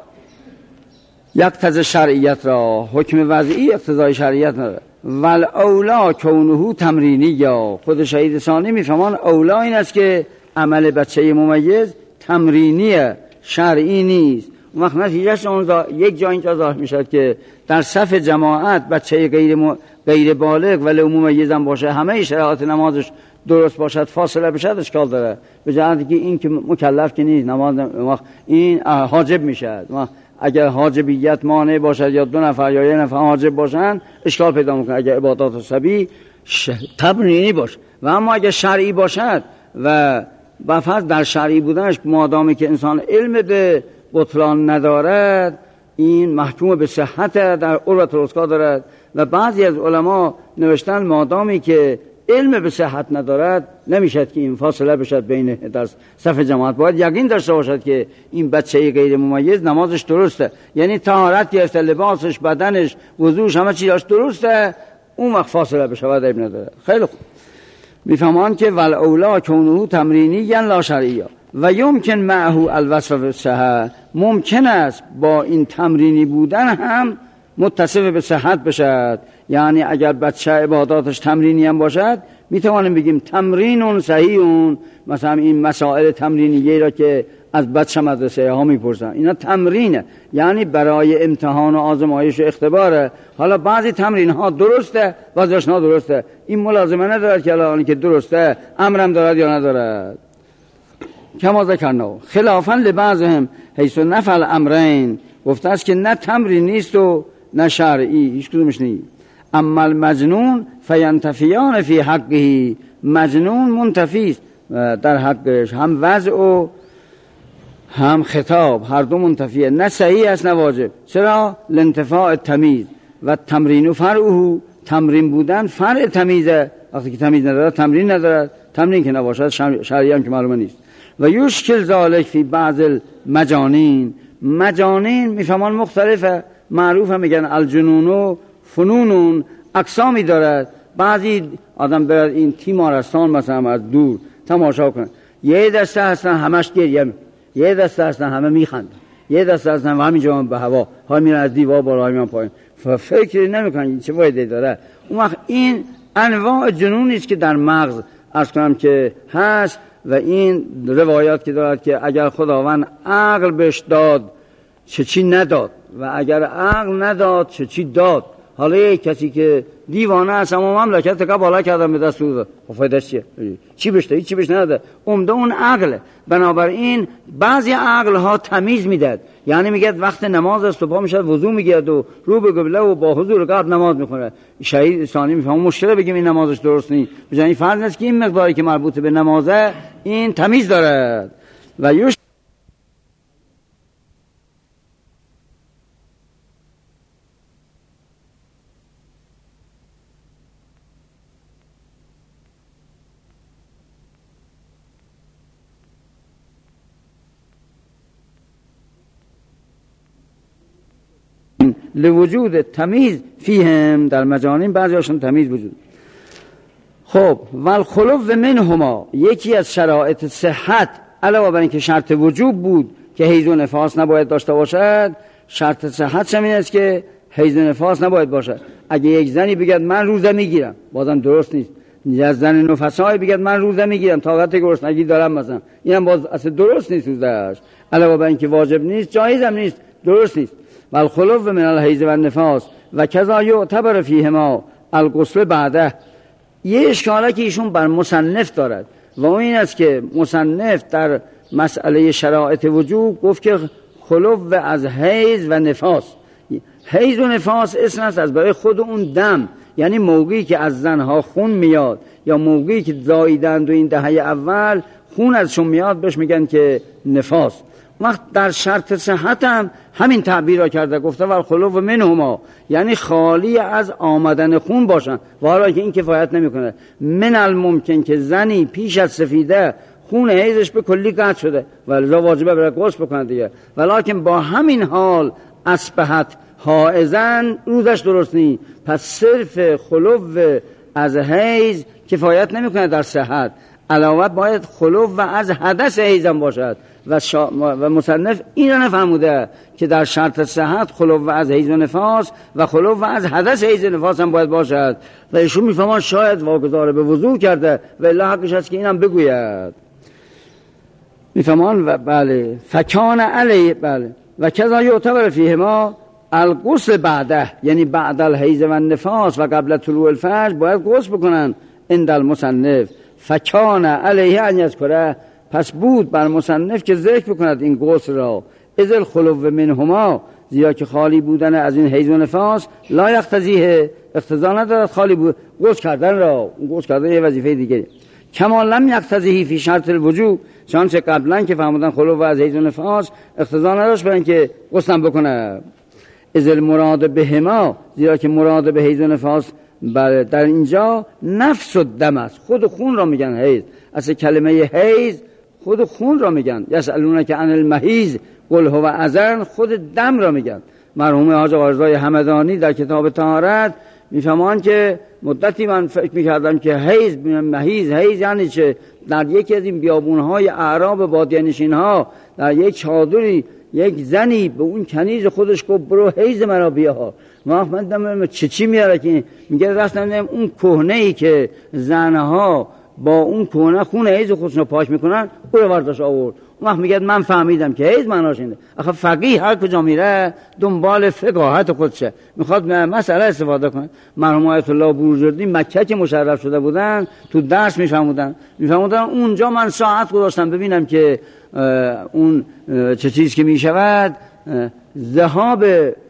یقتضی شرعیت را، حکم وضعی اقتضای شرعیت نداره. ول اولا کونه تمرینی، یا خود شهید ثانی میفهمان اولا این است که عمل بچه ممیز تمرینیه، شرعی نیست. اون وقت نتیجهش اون یک جا اینجا ظاهر میشد که در صف جماعت بچه غیر م... غیر بالغ ولی ممیز هم باشه، همه شرایط نمازش درست باشد، فاصله بشد، اشکال داره. به جهت که این که مکلف که نیست نماز این حاجب میشد. اگر حاجبیت مانع باشد یا دو نفر یا یک نفر حاجب باشن اشکال پیدا میکنه. اگر عبادات صبی ش... تمرینی باشه. و اما اگر شرعی باشد و با فرض در شرعی بودنش مادامی که انسان علم به بطلان ندارد این محکوم به صحت در عروة الوثقی دارد. و بعضی از علما نوشتن مادامی که علم به صحت ندارد نمیشد که این فاصله بشد بین در صف جماعت. باید یقین داشته باشد که این بچه غیر ممیز نمازش درسته، یعنی طهارت گرفته، لباسش، بدنش، وضوش، همه چیزش درسته، اون وقت فاصله بشه و عیب نداره. خیلی خوب. میفهمان که ول اولا کونه تمرینی یعنی لا شرعیه و یمکن معه الوصف بالصحه، ممکن است با این تمرینی بودن هم متصف به صحت بشد. یعنی اگر بچه عباداتش تمرینی هم باشد میتوانیم بگیم تمرینون صحیحون. مثلا این مسائل تمرینیه را که از بچه مدرسه ها میپرسن اینا تمرینه، یعنی برای امتحان و آزمایش و اختباره. حالا بعضی تمرین ها درسته بعضیش نادرسته، این ملازمه ندارد که الان که درسته امرم دارد یا ندارد. کما ذکرنا خلافا لبعضهم حیث نفل امرین، گفته است که نه تمرین نیست و نه شرعی، هیچ کدومش نیست. اما المجنون فینتفیان فی حقه، مجنون منتفی در حقش، هم وضع و هم خطاب هر دو منتفیه، نه صحیح است نه واجب. چرا؟ لانتفاع تمیز و تمرین و فرعه، تمرین بودن فرع تمیزه. وقتی که تمیز ندارد تمرین ندارد، تمرین که نباشد شرعی هم که معلومه نیست. و یشکل ذالک فی بعض المجانین، مجانین میفهمان مختلفه، معروف هم میگن الجنون و فنونون، اقسامی دارد. بعضی آدم برد این تیمارستان مثلا از دور تماشا کنه، یه دسته هستن همش گریه می، یه دسته هستن همه میخندن، یه دسته هستن همینجا به هوا ها میرن از دیوار بالا میان پایین، فکر نمیکنن چه فایده داره. اون وقت این انواع جنونی است که در مغز عرض کنم که هست و این روایات که دارد که اگر خداوند عقل بهش داد چه چی نداد و اگر عقل نداد چه چی داد. حالا یک کسی که دیوانه است اما مملکت که بالا کردن به دست او داد، فایدهش چیه؟ چی بشته؟ چی بهش نداده. عمده اون عقله. بنابراین بعضی عقل ها تمیز میداد، یعنی میگه وقت نماز است و پا میشه وضو میگیرد و رو به قبله و با حضور قلب نماز میخونه. شهید ثانی میفهمه مشکل بگیم این نمازش درست نیست، بجای این فرض است که این مقداری که مربوط به نمازه این تمیز داره و یوش لوجود تمیز فیهم، در مجانین بعضی هاشون تمیز وجود. خب والخلو منهما، یکی از شرایط صحت علاوه بر اینکه شرط وجوب بود که حیض و نفاس نباید داشته باشد، شرط صحت همین است که حیض و نفاس نباید باشد. اگه یک زنی بگه من روزه میگیرم بازم درست نیست، یا زن نفسای بگه من روزه میگیرم طاقت گرسنگی دارم مثلا، اینم باز اصلا درست نیست روزهش، علاوه بر اینکه واجب نیست جایز هم نیست، درست نیست. والخلو من الحیض و النفاس و کذا یعتبر فیهما الغسل بعده. یه اشکاله که ایشون بر مصنف دارد و این است که مصنف در مسئله شرایط وجوب گفت که خلو از حیض و نفاس. حیض و نفاس اسم است از برای خود اون دم، یعنی موقعی که از زنها خون میاد یا موقعی که زاییدند و این دهه اول خون ازشون میاد بهش میگن که نفاس. وقت در شرط صحت هم همین تعبیر را کرده، گفته والخلو منهما، یعنی خالی از آمدن خون باشن و حالا که این کفایت نمیکنه. من الممکن که زنی پیش از سفیده خون حیضش به کلی قطع شده و لذا واجبه برای غسل بکنه دیگه، ولیکن با همین حال اصبحت حائضن روزش درست نی، پس صرف خلو از حیض کفایت نمیکنه در صحت، علاوه باید خلو از حدث حیضم باشد و, شا... و مصنف این را نفهموده که در شرط صحت خلو از حیض و نفاس و خلو از حدث حیض و نفاس هم باید باشد و ایشون میفهمان شاید واگذار به وضو کرده و الا حقش هست که اینم بگوید. میفهمان و بله فکان علی بله و کذا یعتبر فیهما الغسل بعده، یعنی بعد الحیض و النفاس و قبل طلوع الفجر باید غسل بکنن. عند المصنف فکان علیه ان یذکره، پس بود بر مصنف که ذکر بکند این غسل را. اذ الخلو منهما، زیرا که خالی بودن از این حیض و نفاس لا یقتضیه، اقتضا ندارد خالی بود غسل کردن را، غسل کردن یه وظیفه دیگه. کما لم یقتضیه فی شرط الوجوب، چنانچه قبلا که فهمیدن خلو از حیض و نفاس اقتضا نداشت برای اینکه غسل بکنه. اذ المراد بهما، زیرا که مراد به حیض و نفاس در اینجا نفس و دم است، خود خون را میگن حیض. اصل کلمه حیض خود خون را میگن. یسالونک عن المحیض قل هو اذن، خود دم را میگن. مرحوم حاج آقا رضای همدانی در کتاب طهارت میفهمان که مدتی من فکر میکردم که حیض محیض حیض یعنی چه. در یکی از این بیابونهای اعراب بادیه نشینها در یک چادری یک زنی به اون کنیز خودش گفت برو حیض مرا بیار. ما من دم چه چی میاره که میگه رفتم اون کهنه ای که زنها با اون کهنه خون حیض خودشون پاک میکنن او رو ورداش آورد. اون وقت میگه من فهمیدم که حیض معناش اینه. آخه فقیه هر کجا میره دنبال فقاهت خودشه، میخواد مسئله استفاده کنه. مرحوم آیت الله بروجردی مکه که مشرف شده بودن تو درس میفهمودن میفهمودن اونجا من ساعت گذاشتم ببینم که اون چه چیز که میشود ذهاب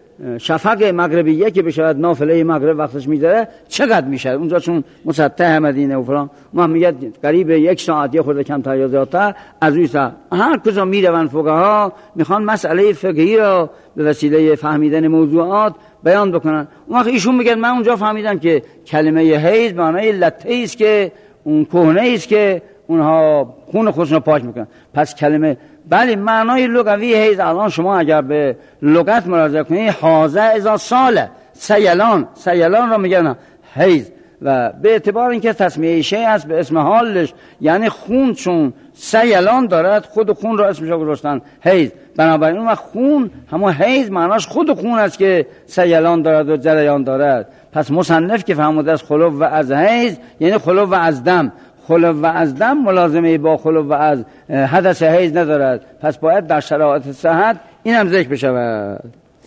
شفق مغربیه که بشود نافله مغرب وقتش میذاره چقدر میشه اونجا، چون مسطح مدینه و فلان ما میگه قریب یک ساعت یا خورده کمتر یا زیادتر از روی ساعت. هر کجا میروند فقها میخوان مسئله فقهی را به وسیله فهمیدن موضوعات بیان بکنن. اون وقت ایشون میگن من اونجا فهمیدم که کلمه حیض معنای لطه است که اون کهنه است که اونها خون خودشون پاک میکنن. پس کلمه بله معنای لغوی حیض الان شما اگر به لغت مراجعه کنید حاضر ازا ساله سیلان، سیلان را میگن حیض و به اعتبار اینکه تسمیه شیء است به اسم حالش، یعنی خون چون سیلان دارد خود خون را اسمش گذاشتن حیض. بنابراین اون خون همون حیض معناش خود خون است که سیلان دارد و جریان دارد. پس مصنف که فرموده است خلو و از حیض یعنی خلو و از دم. خلو و از دم ملازمه با خلو و از حدث حیض ندارد، پس باید در شرایط صحت این هم ذکر بشود.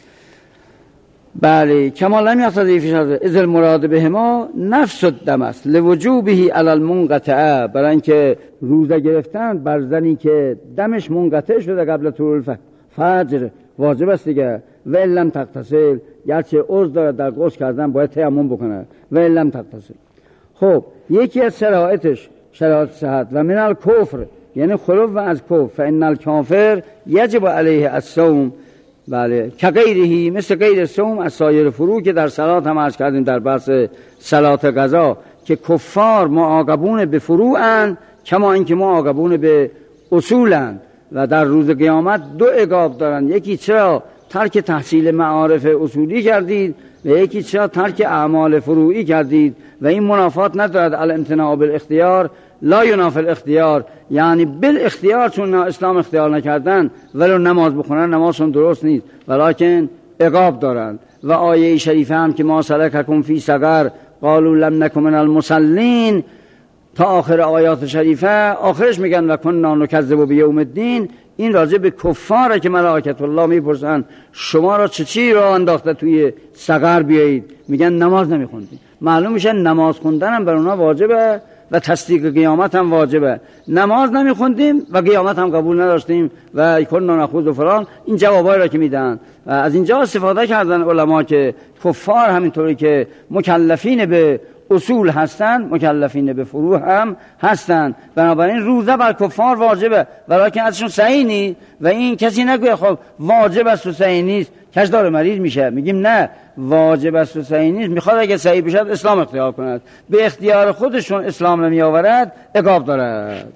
بله کما لم یقتضی فی شرط اذ المراد بهما نفس الدم است لوجوبه علی المنقطع، برای اینکه روزه گرفتن بر زنی که دمش منقطع شده قبل طلوع فجر واجب است دیگه. و لم تغتسل گرچه عذر دارد در غسل کردن باید تیمم بکنه. و لم تغتسل. خب یکی از شرایطش شرایط صحت و من الکفر یعنی خلو و از کفر فان الکافر یجب علیه الصوم. بله که غیرهی مثل غیر صوم از سایر فروع که در صلات هم عرض کردیم در بحث صلات قضا که کفار معاقبون به فروعند کما اینکه معاقبون به اصولند و در روز قیامت دو عقاب دارند. یکی چرا ترک تحصیل معارف اصولی کردید و یکی چرا ترک اعمال فروعی کردید و این منافات ندارد. الامتناع بالاختیار لا ینافی الاختیار، یعنی بالاختیار چون اسلام اختیار نکردن ولو نماز بخونن نمازشون درست نیست ولکن عقاب دارند. و آیه شریفه هم که ما سلککم فی سقر قالوا لم نکن من المصلین تا آخر آیات شریفه آخرش میگن و کنا نکذب بیوم الدین. این راجع به کفاره که ملائکت الله میپرسن شما را چه چی را انداخته توی سقر بیایید، میگن نماز نمیخوندید. معلوم میشه نماز خوندن هم بر اونا واجبه و تصدیق قیامت هم واجبه. نماز نمیخوندیم و قیامت هم قبول نداشتیم و کنا نخوض و فلان. این جوابایی را که میدن و از اینجا استفاده کردن علما که کفار همینطوری که مکلفین به اصول هستند مکلفین به فروع هم هستند. بنابراین روزه بر کفار واجبه ولیکن ازشون صحیح نیست و این کسی نگوید خب واجب است و صحیح نیست کش داره مریض میشه. میگیم نه واجب است و صحیح نیست، میخواد اگه صحیح بشد اسلام اختیار کند، به اختیار خودشون اسلام نمی آورد عقاب دارد.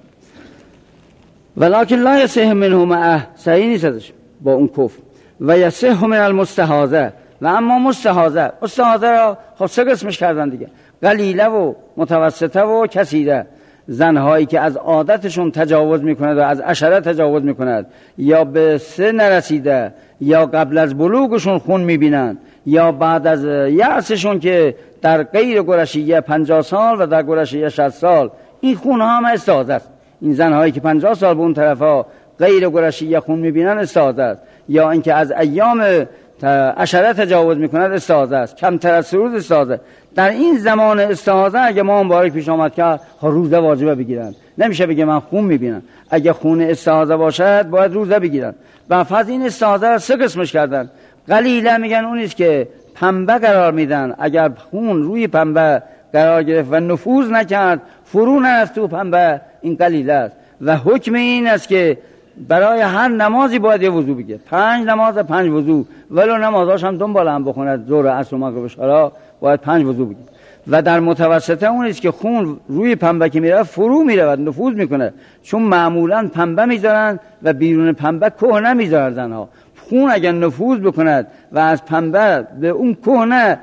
ولکن لا یصح منه معه صحیح نیست ازش با اون کفر. و یصح من المستحاضه و اما مستحاضه مستحاضه را خب سه قسمش کردن دیگه، قلیله و متوسطه و کثیره. زنهایی که از عادتشون تجاوز میکند و از عشره تجاوز میکند یا به سه نرسیده یا قبل از بلوغشون خون میبینند یا بعد از یأسشون که در غیر قرشیه پنجاه سال و در قرشیه شصت سال این خون ها هم استحاضه است. این زنهایی که پنجاه سال به اون طرفا غیر قرشیه خون میبینن استحاضه است، یا اینکه از ایام عشره تجاوز میکند استحاضه است، کمتر از روز استحاضه. در این زمان استحاضه اگه ما مبارک پیش آمد که روزه واجبه بگیرن، نمیشه بگه من خون میبینم. اگه خون استحاضه باشد باید روزه بگیرن. و فرض این استحاضه را سه قسمش کردن. قلیله میگن اونیست که پنبه قرار میدن، اگر خون روی پنبه قرار گرفت و نفوذ نکرد فرو نرفت تو پنبه این قلیله است. و حکم این است که برای هر نمازی باید یه وضو بگیره، پنج نماز پنج وضو، ولو نمازاش هم دنبال هم بخوند ظهر عصر و مغرب عشا باید پنج وضو بگیره. و در متوسطه اونیست که خون روی پنبه که میره فرو میره و نفوذ میکنه، چون معمولا پنبه میذارن و بیرون پنبه کهنه میذارن زنها. خون اگر نفوذ بکند و از پنبه به اون کهنه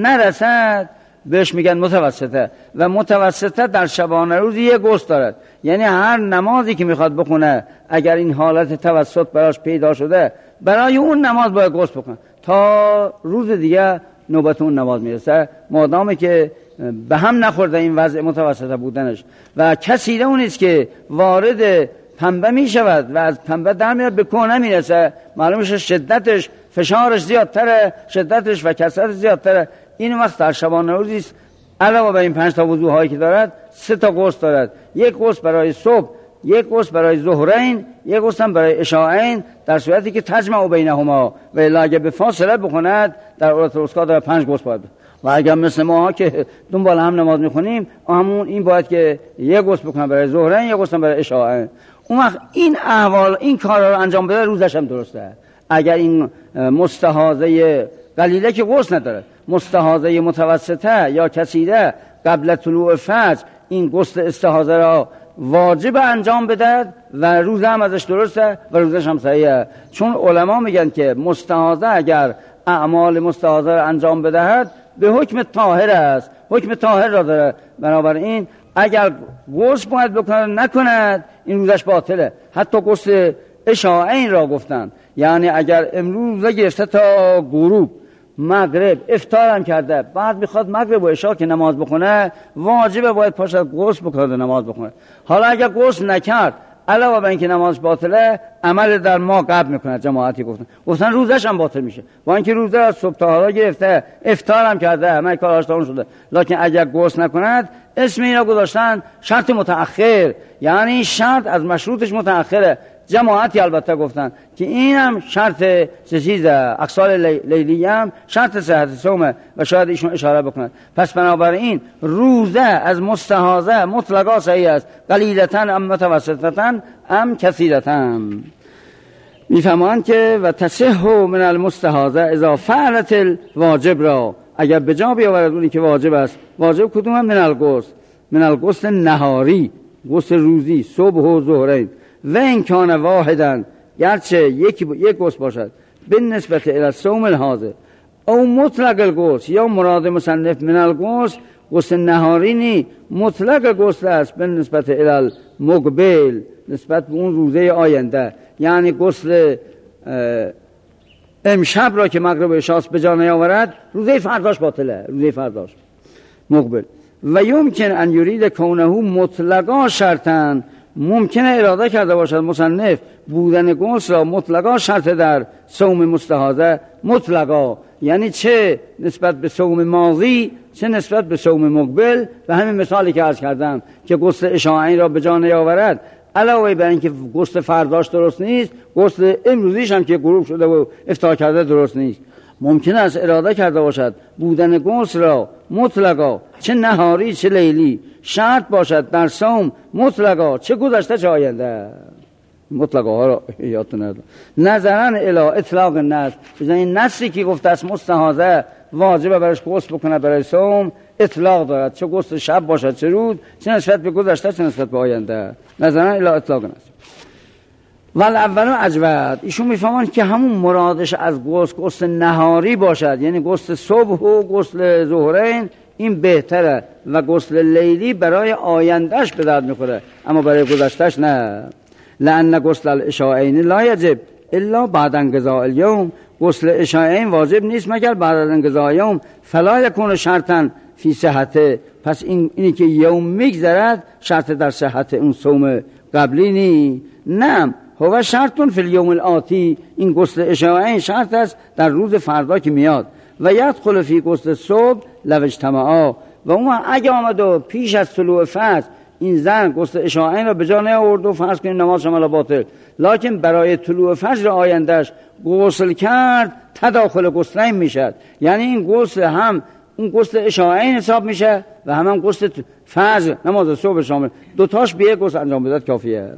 نرسد بهش میگن متوسطه. و متوسطه در شبانه روز یه غسل دارد، یعنی هر نمازی که میخواد بخونه اگر این حالت توسط براش پیدا شده برای اون نماز باید غسل بکنه تا روز دیگه نوبت اون نماز میرسه، مادامی که به هم نخورده این وضع متوسطه بودنش. و کسی اون نیست که وارد پنبه میشود و از پنبه در میاد به کهنه میرسه، معلومه شدتش فشارش زیادتره، شدتش و کثرتش زیادتره. این وقت در شبانه روزیست علاوه بر این پنج تا وضوهایی که دارد سه تا غسل دارد، یک غسل برای صبح، یک غسل برای ظهرین، یک غسل هم برای عشاءین، در صورتی که تجمع بینهما و الا اگه به فاصله بخوند در اورات الوسطی داره پنج غسل باید. و اگر مثل ما که دنبال هم نماز میخونیم همون این باید که یک غسل بکنه برای ظهرین، یک غسل برای عشاءین. اون وقت این احوال این کارا رو انجام بده روزش هم درسته. اگر این مستحاضه قلیله که غسل نداره، مستحاضه متوسطه یا کثیره قبل طلوع فجر این غسل استحاضه را واجب انجام بدهد و روزه هم ازش درسته و روزش هم صحیحه. چون علما میگن که مستحاضه اگر اعمال مستحاضه را انجام بدهد به حکم طاهر است، حکم طاهر را داره. بنابراین اگر غسل باید بکنه نکند این روزش باطله. حتی غسل اشاعین را گفتن، یعنی اگر امروز گرفته تا غروب مغرب افطار هم کرده، بعد میخواد مغرب و عشا که نماز بخونه، واجبه باید پاشد غسل بکنه نماز بخونه. حالا اگر غسل نکرد علاوه بر اینکه نماز باطله، عمل در ما قبل میکنه. جماعتی گفتن گفتن روزش هم باطل میشه، با اینکه روزه از صبح تا حالا گرفته افطار هم کرده، همه کاراش تمام شده، لکن اگر غسل نکند اسم اینا گذاشتن شرط متأخر، یعنی شرط از مشروطش متأخره. جماعتی البته گفتن که اینم شرط چیز اقسال لیلی هم شرط صحت صومه و شاید ایشون اشاره بکنند. پس بنابراین روزه از مستحاضه مطلقا صحیح است، قلیلتاً ام متوسطتاً ام کثیرتاً. میفهمند که و تصح من المستحاضه اذا فعلت الواجب را، اگر به جا بیاورد اونی که واجب است. واجب کدوم هم؟ من الغسل، من الغسل نهاری، غسل روزی، صبح و ظهرین. و این کان واحدن، گرچه یک یک غسل باشد، به نسبت الی الصوم الحاضر او مطلق الغسل، یا مراد مصنف من الغسل غسل نهاری نی، مطلق غسل است به نسبت الی المقبل، نسبت به اون روزه آینده. یعنی غسل امشب را که مغرب عشاء به جا نیاورد روزه فرداش باطله، روزه فرداش مقبل. و یمکن ان یرید کونه مطلقا شرطن، ممکنه اراده کرده باشد مصنف بودن غسل را مطلقا شرط در صوم مستحاضه، مطلقا یعنی چه نسبت به صوم ماضی چه نسبت به صوم مقبل. و همین مثالی که عرض کردم که غسل اشاعین را به جا نیاورد، علاوه بر اینکه غسل فرداش درست نیست، غسل امروزیش هم که غروب شده و افطار کرده درست نیست. ممکن است اراده کرده باشد بودن غسل را مطلقا چه نهاری چه لیلی شرط باشد در صوم، مطلقا چه گذشته چه آینده. مطلقا ها را یادتون ندارم. نظرن الی اطلاق النص، این نصی که گفته است مستحاضه واجبه برش غسل بکنه برای صوم، اطلاق دارد، چه غسل شب باشد چه روز، چه نسبت به گذشته چه نسبت به آینده. نظرن الی اطلاق النص. ول اولو اجود، ایشون میفهمن که همون مرادش از غسل غسل نهاری باشد، یعنی غسل صبح و غسل ظهرین، این بهتره و غسل لیلی برای آیندهش به درد میخوره، اما برای گذشتهش نه. لأن غسل العشاءین لا یجب الا بعد انقضاء اليوم، غسل عشاءین واجب نیست مگر بعد از انقضاء یوم. فلا یکون شرطا فی صحته، پس این اینی که یوم میگذرد شرط در صحت اون صوم قبلی نی. نه هو شرطون فی الیوم الاتی، این غسل عشاءین شرط است در روز فردا که میاد. و یدخل فی غسل صبح لو اجتماعا، و اون اگه آمد و پیش از طلوع فجر این زن غسل عشاءین را به جا نیاورد و فرض کنیم نماز شامل باطل، لکن برای طلوع فجر آیندهش غسل کرد، تداخل غسلین میشد، یعنی این غسل هم اون غسل عشاءین حساب میشه و هم, هم غسل فجر نماز صبح شامل، دوتاش به یک غسل انجام بدهد کافیه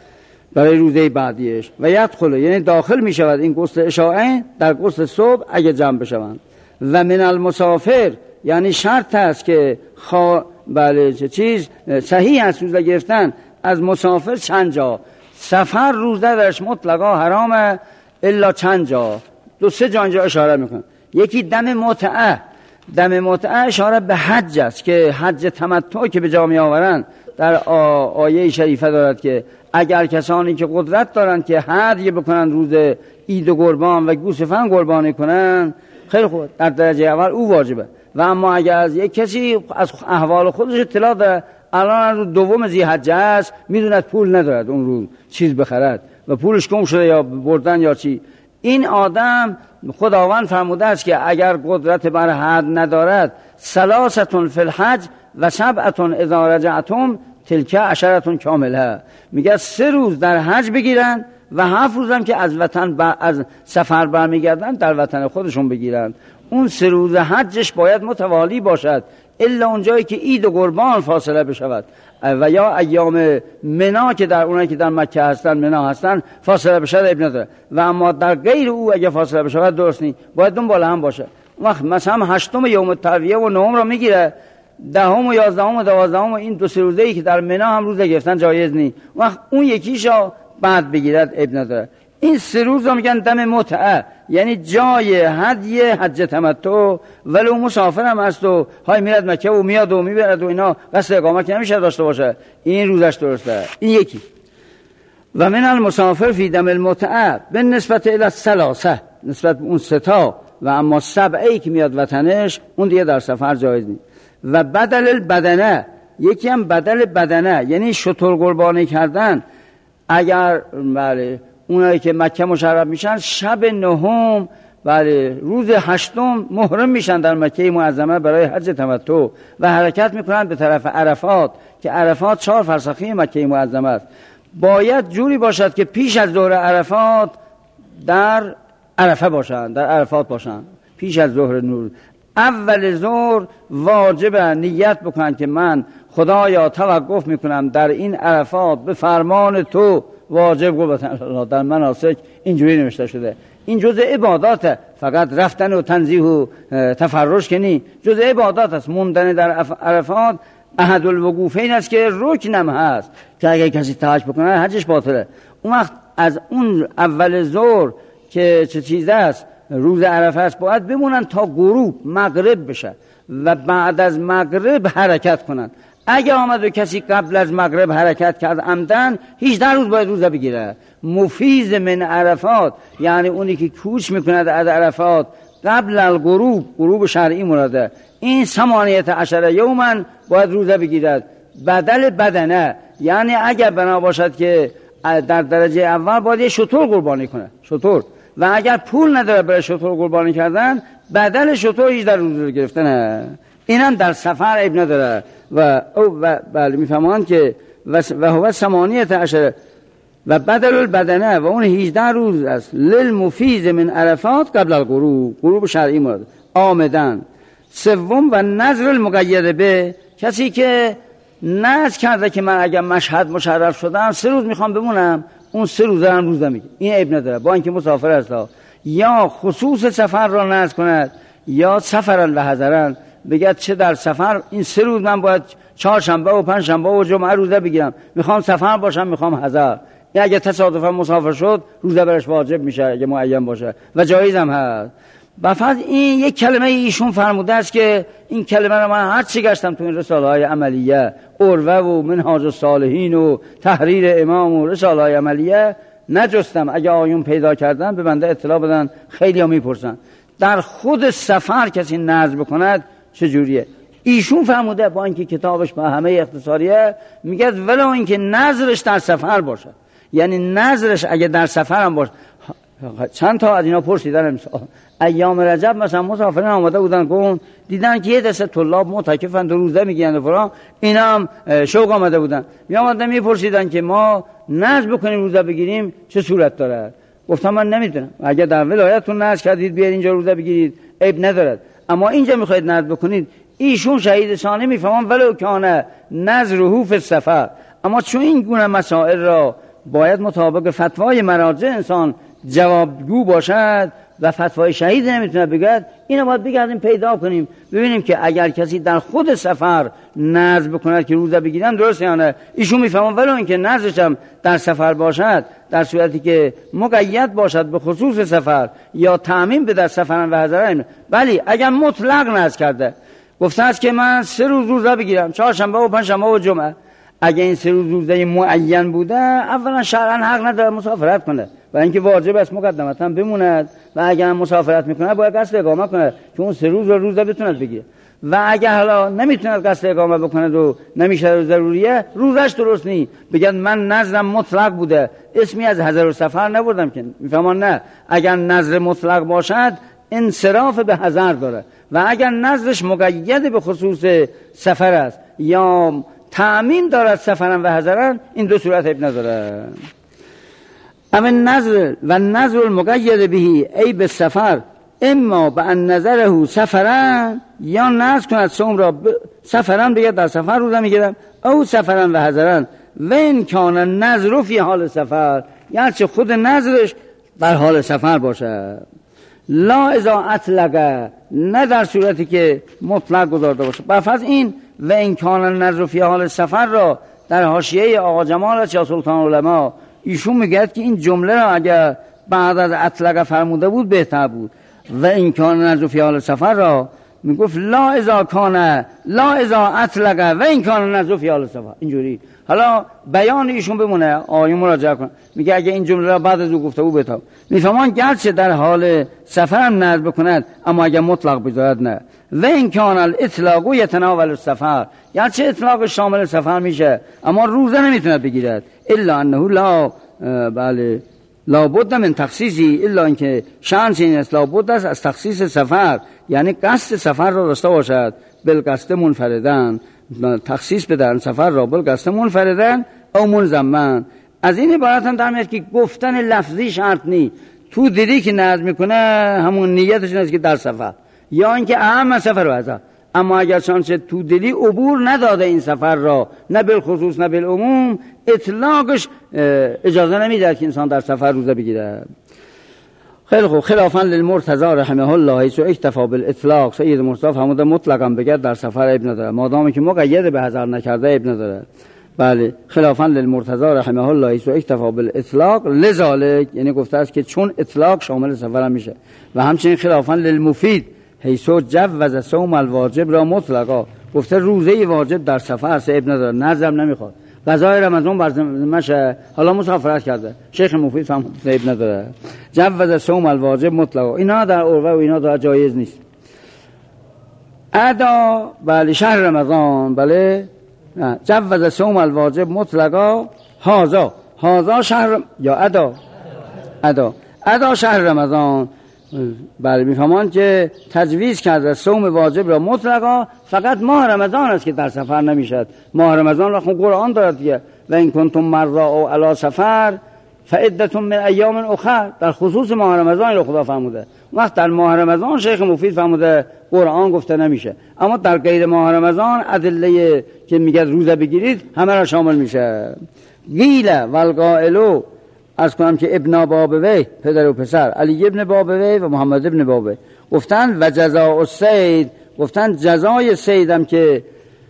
برای روزه بعدیش. و یدخل یعنی داخل می شود این غسل عشاءین در غسل صبح اگه جمع بشوند. و من المسافر، یعنی شرط است که خوا... بله چه چیز صحیح است روزه گرفتن از مسافر چند جا. سفر روزه درش مطلقا حرامه الا چند جا، دو سه جا اینجا اشاره میکنه. یکی دم متعه، دم متعه اشاره به حج است که حج تمتع که به جا می آورند در آیه شریفه دارد که اگر کسانی که قدرت دارند که هدیه بکنن روز عید و قربان و گوسفند قربانی کنن، خیلی خوب در درجه اول او واجبه. و اما اگر از یک کسی از احوال خودش اطلاع داره الان روز دوم ذی‌حجه است، میدوند پول ندارد اون روز چیز بخرد و پولش گم شده یا بردن یا چی، این آدم خداوند فرموده است که اگر قدرت بر حد ندارد ثلاثه فی الحج و سبعه اذا رجعتم تلک عشرة کامله، میگه سه روز در حج بگیرن و هفت روزم که از وطن با از سفر برمیگردن در وطن خودشون بگیرن. اون سه روز حجش باید متوالی باشد الا اون جایی که عید و قربان فاصله بشود و یا ایام منا که در اونایی که در مکه هستن منا هستن فاصله بشود ابن نداره. و اما در غیر او اگه فاصله بشود درست نیست، باید اون بالا هم باشه. وقت مثلا هشتم یوم الترویه و نهم را میگیره، دهم و یازدهم و دوازدهم و این دو سه روزه‌ای که در منا هم روزه گرفتن جایز نیست، وقت اون یکیشو بعد بگیرد ابن نداره. این سه روز رو میگن دم متعه، یعنی جای هدی حج تمتع ولو مسافر هم هست و های میرد مکه و میاد و میبرد و اینا قصد اقامت که نمیشه داشته باشه، این روزش درسته. این یکی. و من المسافر فی دم المتعه به نسبت الی الثلاثه، نسبت اون ستا و اما سبعی که میاد وطنش اون دیگه در سفر جایز نیست. و بدل البدنه، یکی هم بدل بدنه یعنی شتر قربانی کردن. اگر بله اونایی که مکه مشرف میشن شب نهم بله روز هشتم محرم میشن در مکه معظمه برای حج تمتع و حرکت میکنن به طرف عرفات که عرفات چهار فرسخی مکه معظمه است. باید جوری باشد که پیش از ظهر عرفات در عرفه باشن، در عرفات باشن پیش از ظهر نور. اول ظهر واجبه نیت بکنن که من خدایا توقف میکنم در این عرفات به فرمان تو واجب قربتن در مناسک اینجوری نوشته شده. این جزء عباداته، فقط رفتن و تنزیه و تفرش که نی، جزء عبادات است. موندن در عرفات احد الوقوفین است که رکنم هست که اگر کسی ترک بکنه حجش باطله. اون وقت از اون اول ظهر که چه چیز است روز عرفه است باید بمونن تا غروب مغرب بشه و بعد از مغرب حرکت کنن. اگه آمد و کسی قبل از مغرب حرکت کرد عمدن هجده روز باید روزه بگیره. مفیز من عرفات یعنی اونی که کوچ میکند از عرفات قبل الغروب، غروب شرعی مراده، این ثمانیت عشر یومن باید روزه بگیرد. بدل بدنه یعنی اگر بنا باشد که در درجه اول باید یه شتر قربانی کنه، شتر، و اگر پول نداره برای شتر قربانی کردن بدل شتر هجده روز گرفتنه. اینم در سفر عیب نداره. و او بله میفهمان که و هو ثمانیت عشر و بدل البدنه و اون هجده روز است للمفیز من عرفات قبل الغروب، غروب شرعی مراد آمدن. سوم و نظر المقید به، کسی که نظر کرده که من اگر مشهد مشرف شدم سه روز میخوام بمونم، اون سه روز هم روزه میگه، این عیب نداره با اینکه مسافر است. یا خصوص سفر را نظر کند یا سفرن و حضرن، بگه چه در سفر این سه روز من باید چهارشنبه و پنج شنبه و جمعه روزه بگیرم، میخوام سفر باشم میخوام حضر. این اگه تصادفا مسافر شد روزه برش واجب میشه اگه معین باشه و جایز هم هست. بفرض این یک کلمه ایشون فرموده است که این کلمه رو من هر چی گشتم تو این رساله های عملیه عروه و منهاج الصالحین و تحریر امام و رساله های عملیه نجستم. اگه آیون پیدا کردن به بنده اطلاع بدن، خیلی ها میپرسن در خود سفر کسی نظر بکند چجوریه. ایشون فرموده با اینکه کتابش با همه اختصاریه میگه ولو اینکه نظرش در سفر باشه، یعنی نظرش اگه در سفر هم باشه. چند تا از اینا پرسیدن امسال ایام رجب مثلا مسافرین آمده بودن گفت دیدن که یه دسته طلاب معتکفن دو روزه میگن و فلان، اینا هم شوق آمده بودن میامدن میپرسیدن که ما نظر بکنیم روزه بگیریم چه صورت داره. گفتم من نمیدونم، اگه در ولایتتون نظر کردید بیاید اینجا روزه بگیرید عیب ندارد، اما اینجا میخواید نظر بکنید. ایشون شهید ثانی میفهمن ولو کانه نظره فی السفر، اما چون این گونه مسائل را باید مطابق فتوای مراجع انسان جوابگو باشد و فتوای شهید نمیتونه بگه، اینو باید بگردیم پیدا کنیم ببینیم که اگر کسی در خود سفر نظر بکند که روزه بگیرم درست یا نه. ایشون میفهمن ولو اینکه نظرش هم در سفر باشد در صورتی که مقید باشد به خصوص سفر یا تعمیم به در سفرن و حضرن، ولی اگر مطلق نظر کرده گفته است که من سه روز روزه بگیرم چهارشنبه و پنجشنبه و جمعه، اگه این سه روز روزه معین بوده اولا شرعاً حق نداره مسافرت کنه و اینکه واجب است مقدمتا بموند و اگر مسافرت میکنه باید قصد اقامه کنه که اون سه روز رو روزه بتوند بگیره. و اگر حالا نمیتونه قصد اقامه بکنه و نمیشه ضروریه روزش درست نی، بگن من نظرم مطلق بوده اسمی از حضر و سفر نبردم که میفهمان نه، اگر نظر مطلق باشد انصراف به حضر داره و اگر نظرش مقید به خصوص سفر است یا تعمیم دارد سفرن و حضرن این دو صورت عیب نداره. اما نظر و نظر المقید بهی ای به سفر اما به ان نظره سفرن یا نظر کند صوم را ب... سفرن بگه در سفر روزه میگیرم او سفرن و حضرن و این کان نظر فی حال سفر، یعنی چه خود نظرش در حال سفر باشه. لا اذا اطلقه، نه در صورتی که مطلق گذارده باشه. برفرض این و این کان نظر فی حال سفر را در حاشیه آقا جمال شاه سلطان علما ایشون میگه که این جمله را اگر بعد از اطلق فرموده بود بهتر بود. و این کان نجو فی حال سفر را میگفت لا اذا کان لا اذا اطلق و این کان نجو فی حال سفر. اینجوری حالا بیان ایشون بمونه، آیه مراجعه کن. میگه اگه این جمله را بعد از او گفته بود بهتر. میفهمان گرچه در حال سفر هم نذر بکند اما اگه مطلق بذارد نه. و این کان الاطلاق یتناول السفر، گرچه اطلاق شامل سفر میشه اما روزه نمیتونه بگیرد. الا انه لا بله لابد من تخصیصی، الا اینکه شأن این است لابد است از تخصیص سفر، یعنی قصد سفر را داشته باشد بالقصد منفردن، تخصیص بدن سفر را بالقصد منفردن او ملزمن. از این عبارت هم در میاد که گفتن لفظی شرط نی، تو دلی که نظر میکنه همون نیتش نیست که در سفر، یا اینکه اهم سفر و هذا. اما اگر چانچه تو دلی عبور نداده این سفر را، نه بالخصوص نه بالعموم، اطلاقش اجازه نمیده که انسان در سفر روزه بگیره. خیلی خوب. خلافاً للمرتضی رحمه الله چو اکتفا بالاطلاق، سید مرتضی فرموده مطلقاً بگرد در سفر ابن نداره، مادامی که مقید به حضر نکرده ابن نداره. بله. خلافاً للمرتضی رحمه الله چو اکتفا بالاطلاق لذالک، یعنی گفته است که چون اطلاق شامل سفر هم میشه. و همچنین خلافاً للمفید حیثو جوز صوم الواجب را مطلقا، گفته روزه واجب در سفر سه ابن نداره، نظم نمیخواد، غذای رمضان بر ذمه‌شه، حالا مسافرت کرده، شیخ مفید فهم ابن نداره. جوز صوم الواجب مطلقا، اینا در عرفه و اینا در جایز نیست. ادا بله شهر رمضان، بله جوز صوم الواجب مطلقا هازا هازا شهر یا ادا ادا ادا شهر رمضان. بله میفهمان که تجویز کرده صوم واجب را مطلقا فقط ماه رمضان است که در سفر نمیشد. ماه رمضان را خود قرآن دارد دیگه، و این کنتم مرضی او علی سفر فعدة من ایام اخر، در خصوص ماه رمضان را خدا فرموده. وقت در ماه رمضان شیخ مفید فرموده قرآن گفته نمیشه، اما در غیر ماه رمضان ادله که میگه روزه بگیرید همه را شامل میشه. قیل والقائلو، از کنم که ابن بابوی پدر و پسر علی ابن بابوی و محمد ابن بابوی گفتن و جزاء الصید، گفتن جزای صیدم که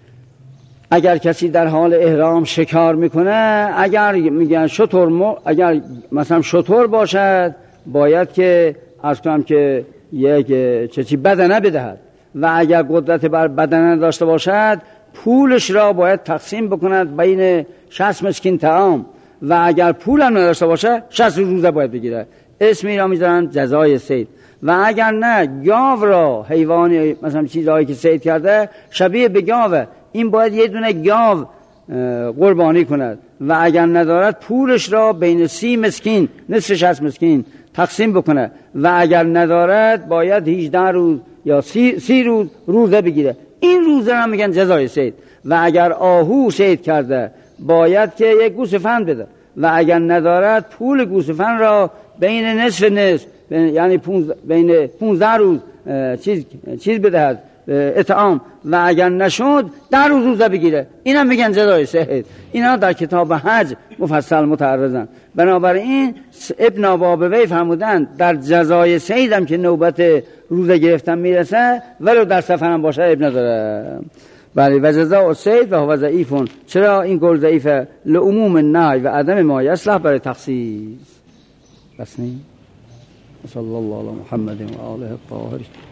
اگر کسی در حال احرام شکار میکنه، اگر میگن شتر، اگر مثلا شتر باشد باید که از کنم که یک چیزی بدنه بدهد، و اگر قدرت بر بدنه داشته باشد پولش را باید تقسیم بکند بین شصت مسکین طعام، و اگر پول هم نداشته باشه شصت روزه باید بگیره. اسمی را میذارن جزای صید. و اگر نه گاو را، حیوانی مثلا چیزهایی که صید کرده شبیه به گاوه، این باید یه دونه گاو قربانی کند، و اگر ندارد پولش را بین سی مسکین، نصف شصت مسکین تقسیم بکنه، و اگر ندارد باید هجده روز یا سی, سی روز روزه بگیره. این روزه را میگن جزای صید. و اگر آهو صید کرده باید که یک گوسفند بده، و اگر ندارد پول گوسفند را بین نصف نصف، یعنی پونز بین پونزده روز چیز چیز بدهد اطعام، و اگر نشد در روز روزه بگیره. اینا میگن جزای صید. اینا در کتاب حج مفصل متعرضن. بنابراین ابن بابوی فرمودن در جزای صید هم که نوبت روزه گرفتن میرسه ولو در سفر هم باشه ابن نداره. بله و جزاء الصید و هو ضعیف. چرا این قول ضعیفه؟ لعموم النهی و عدم ما یصلح برای تخصیص. بس نی صلی الله علی محمد و آله الطاهرین.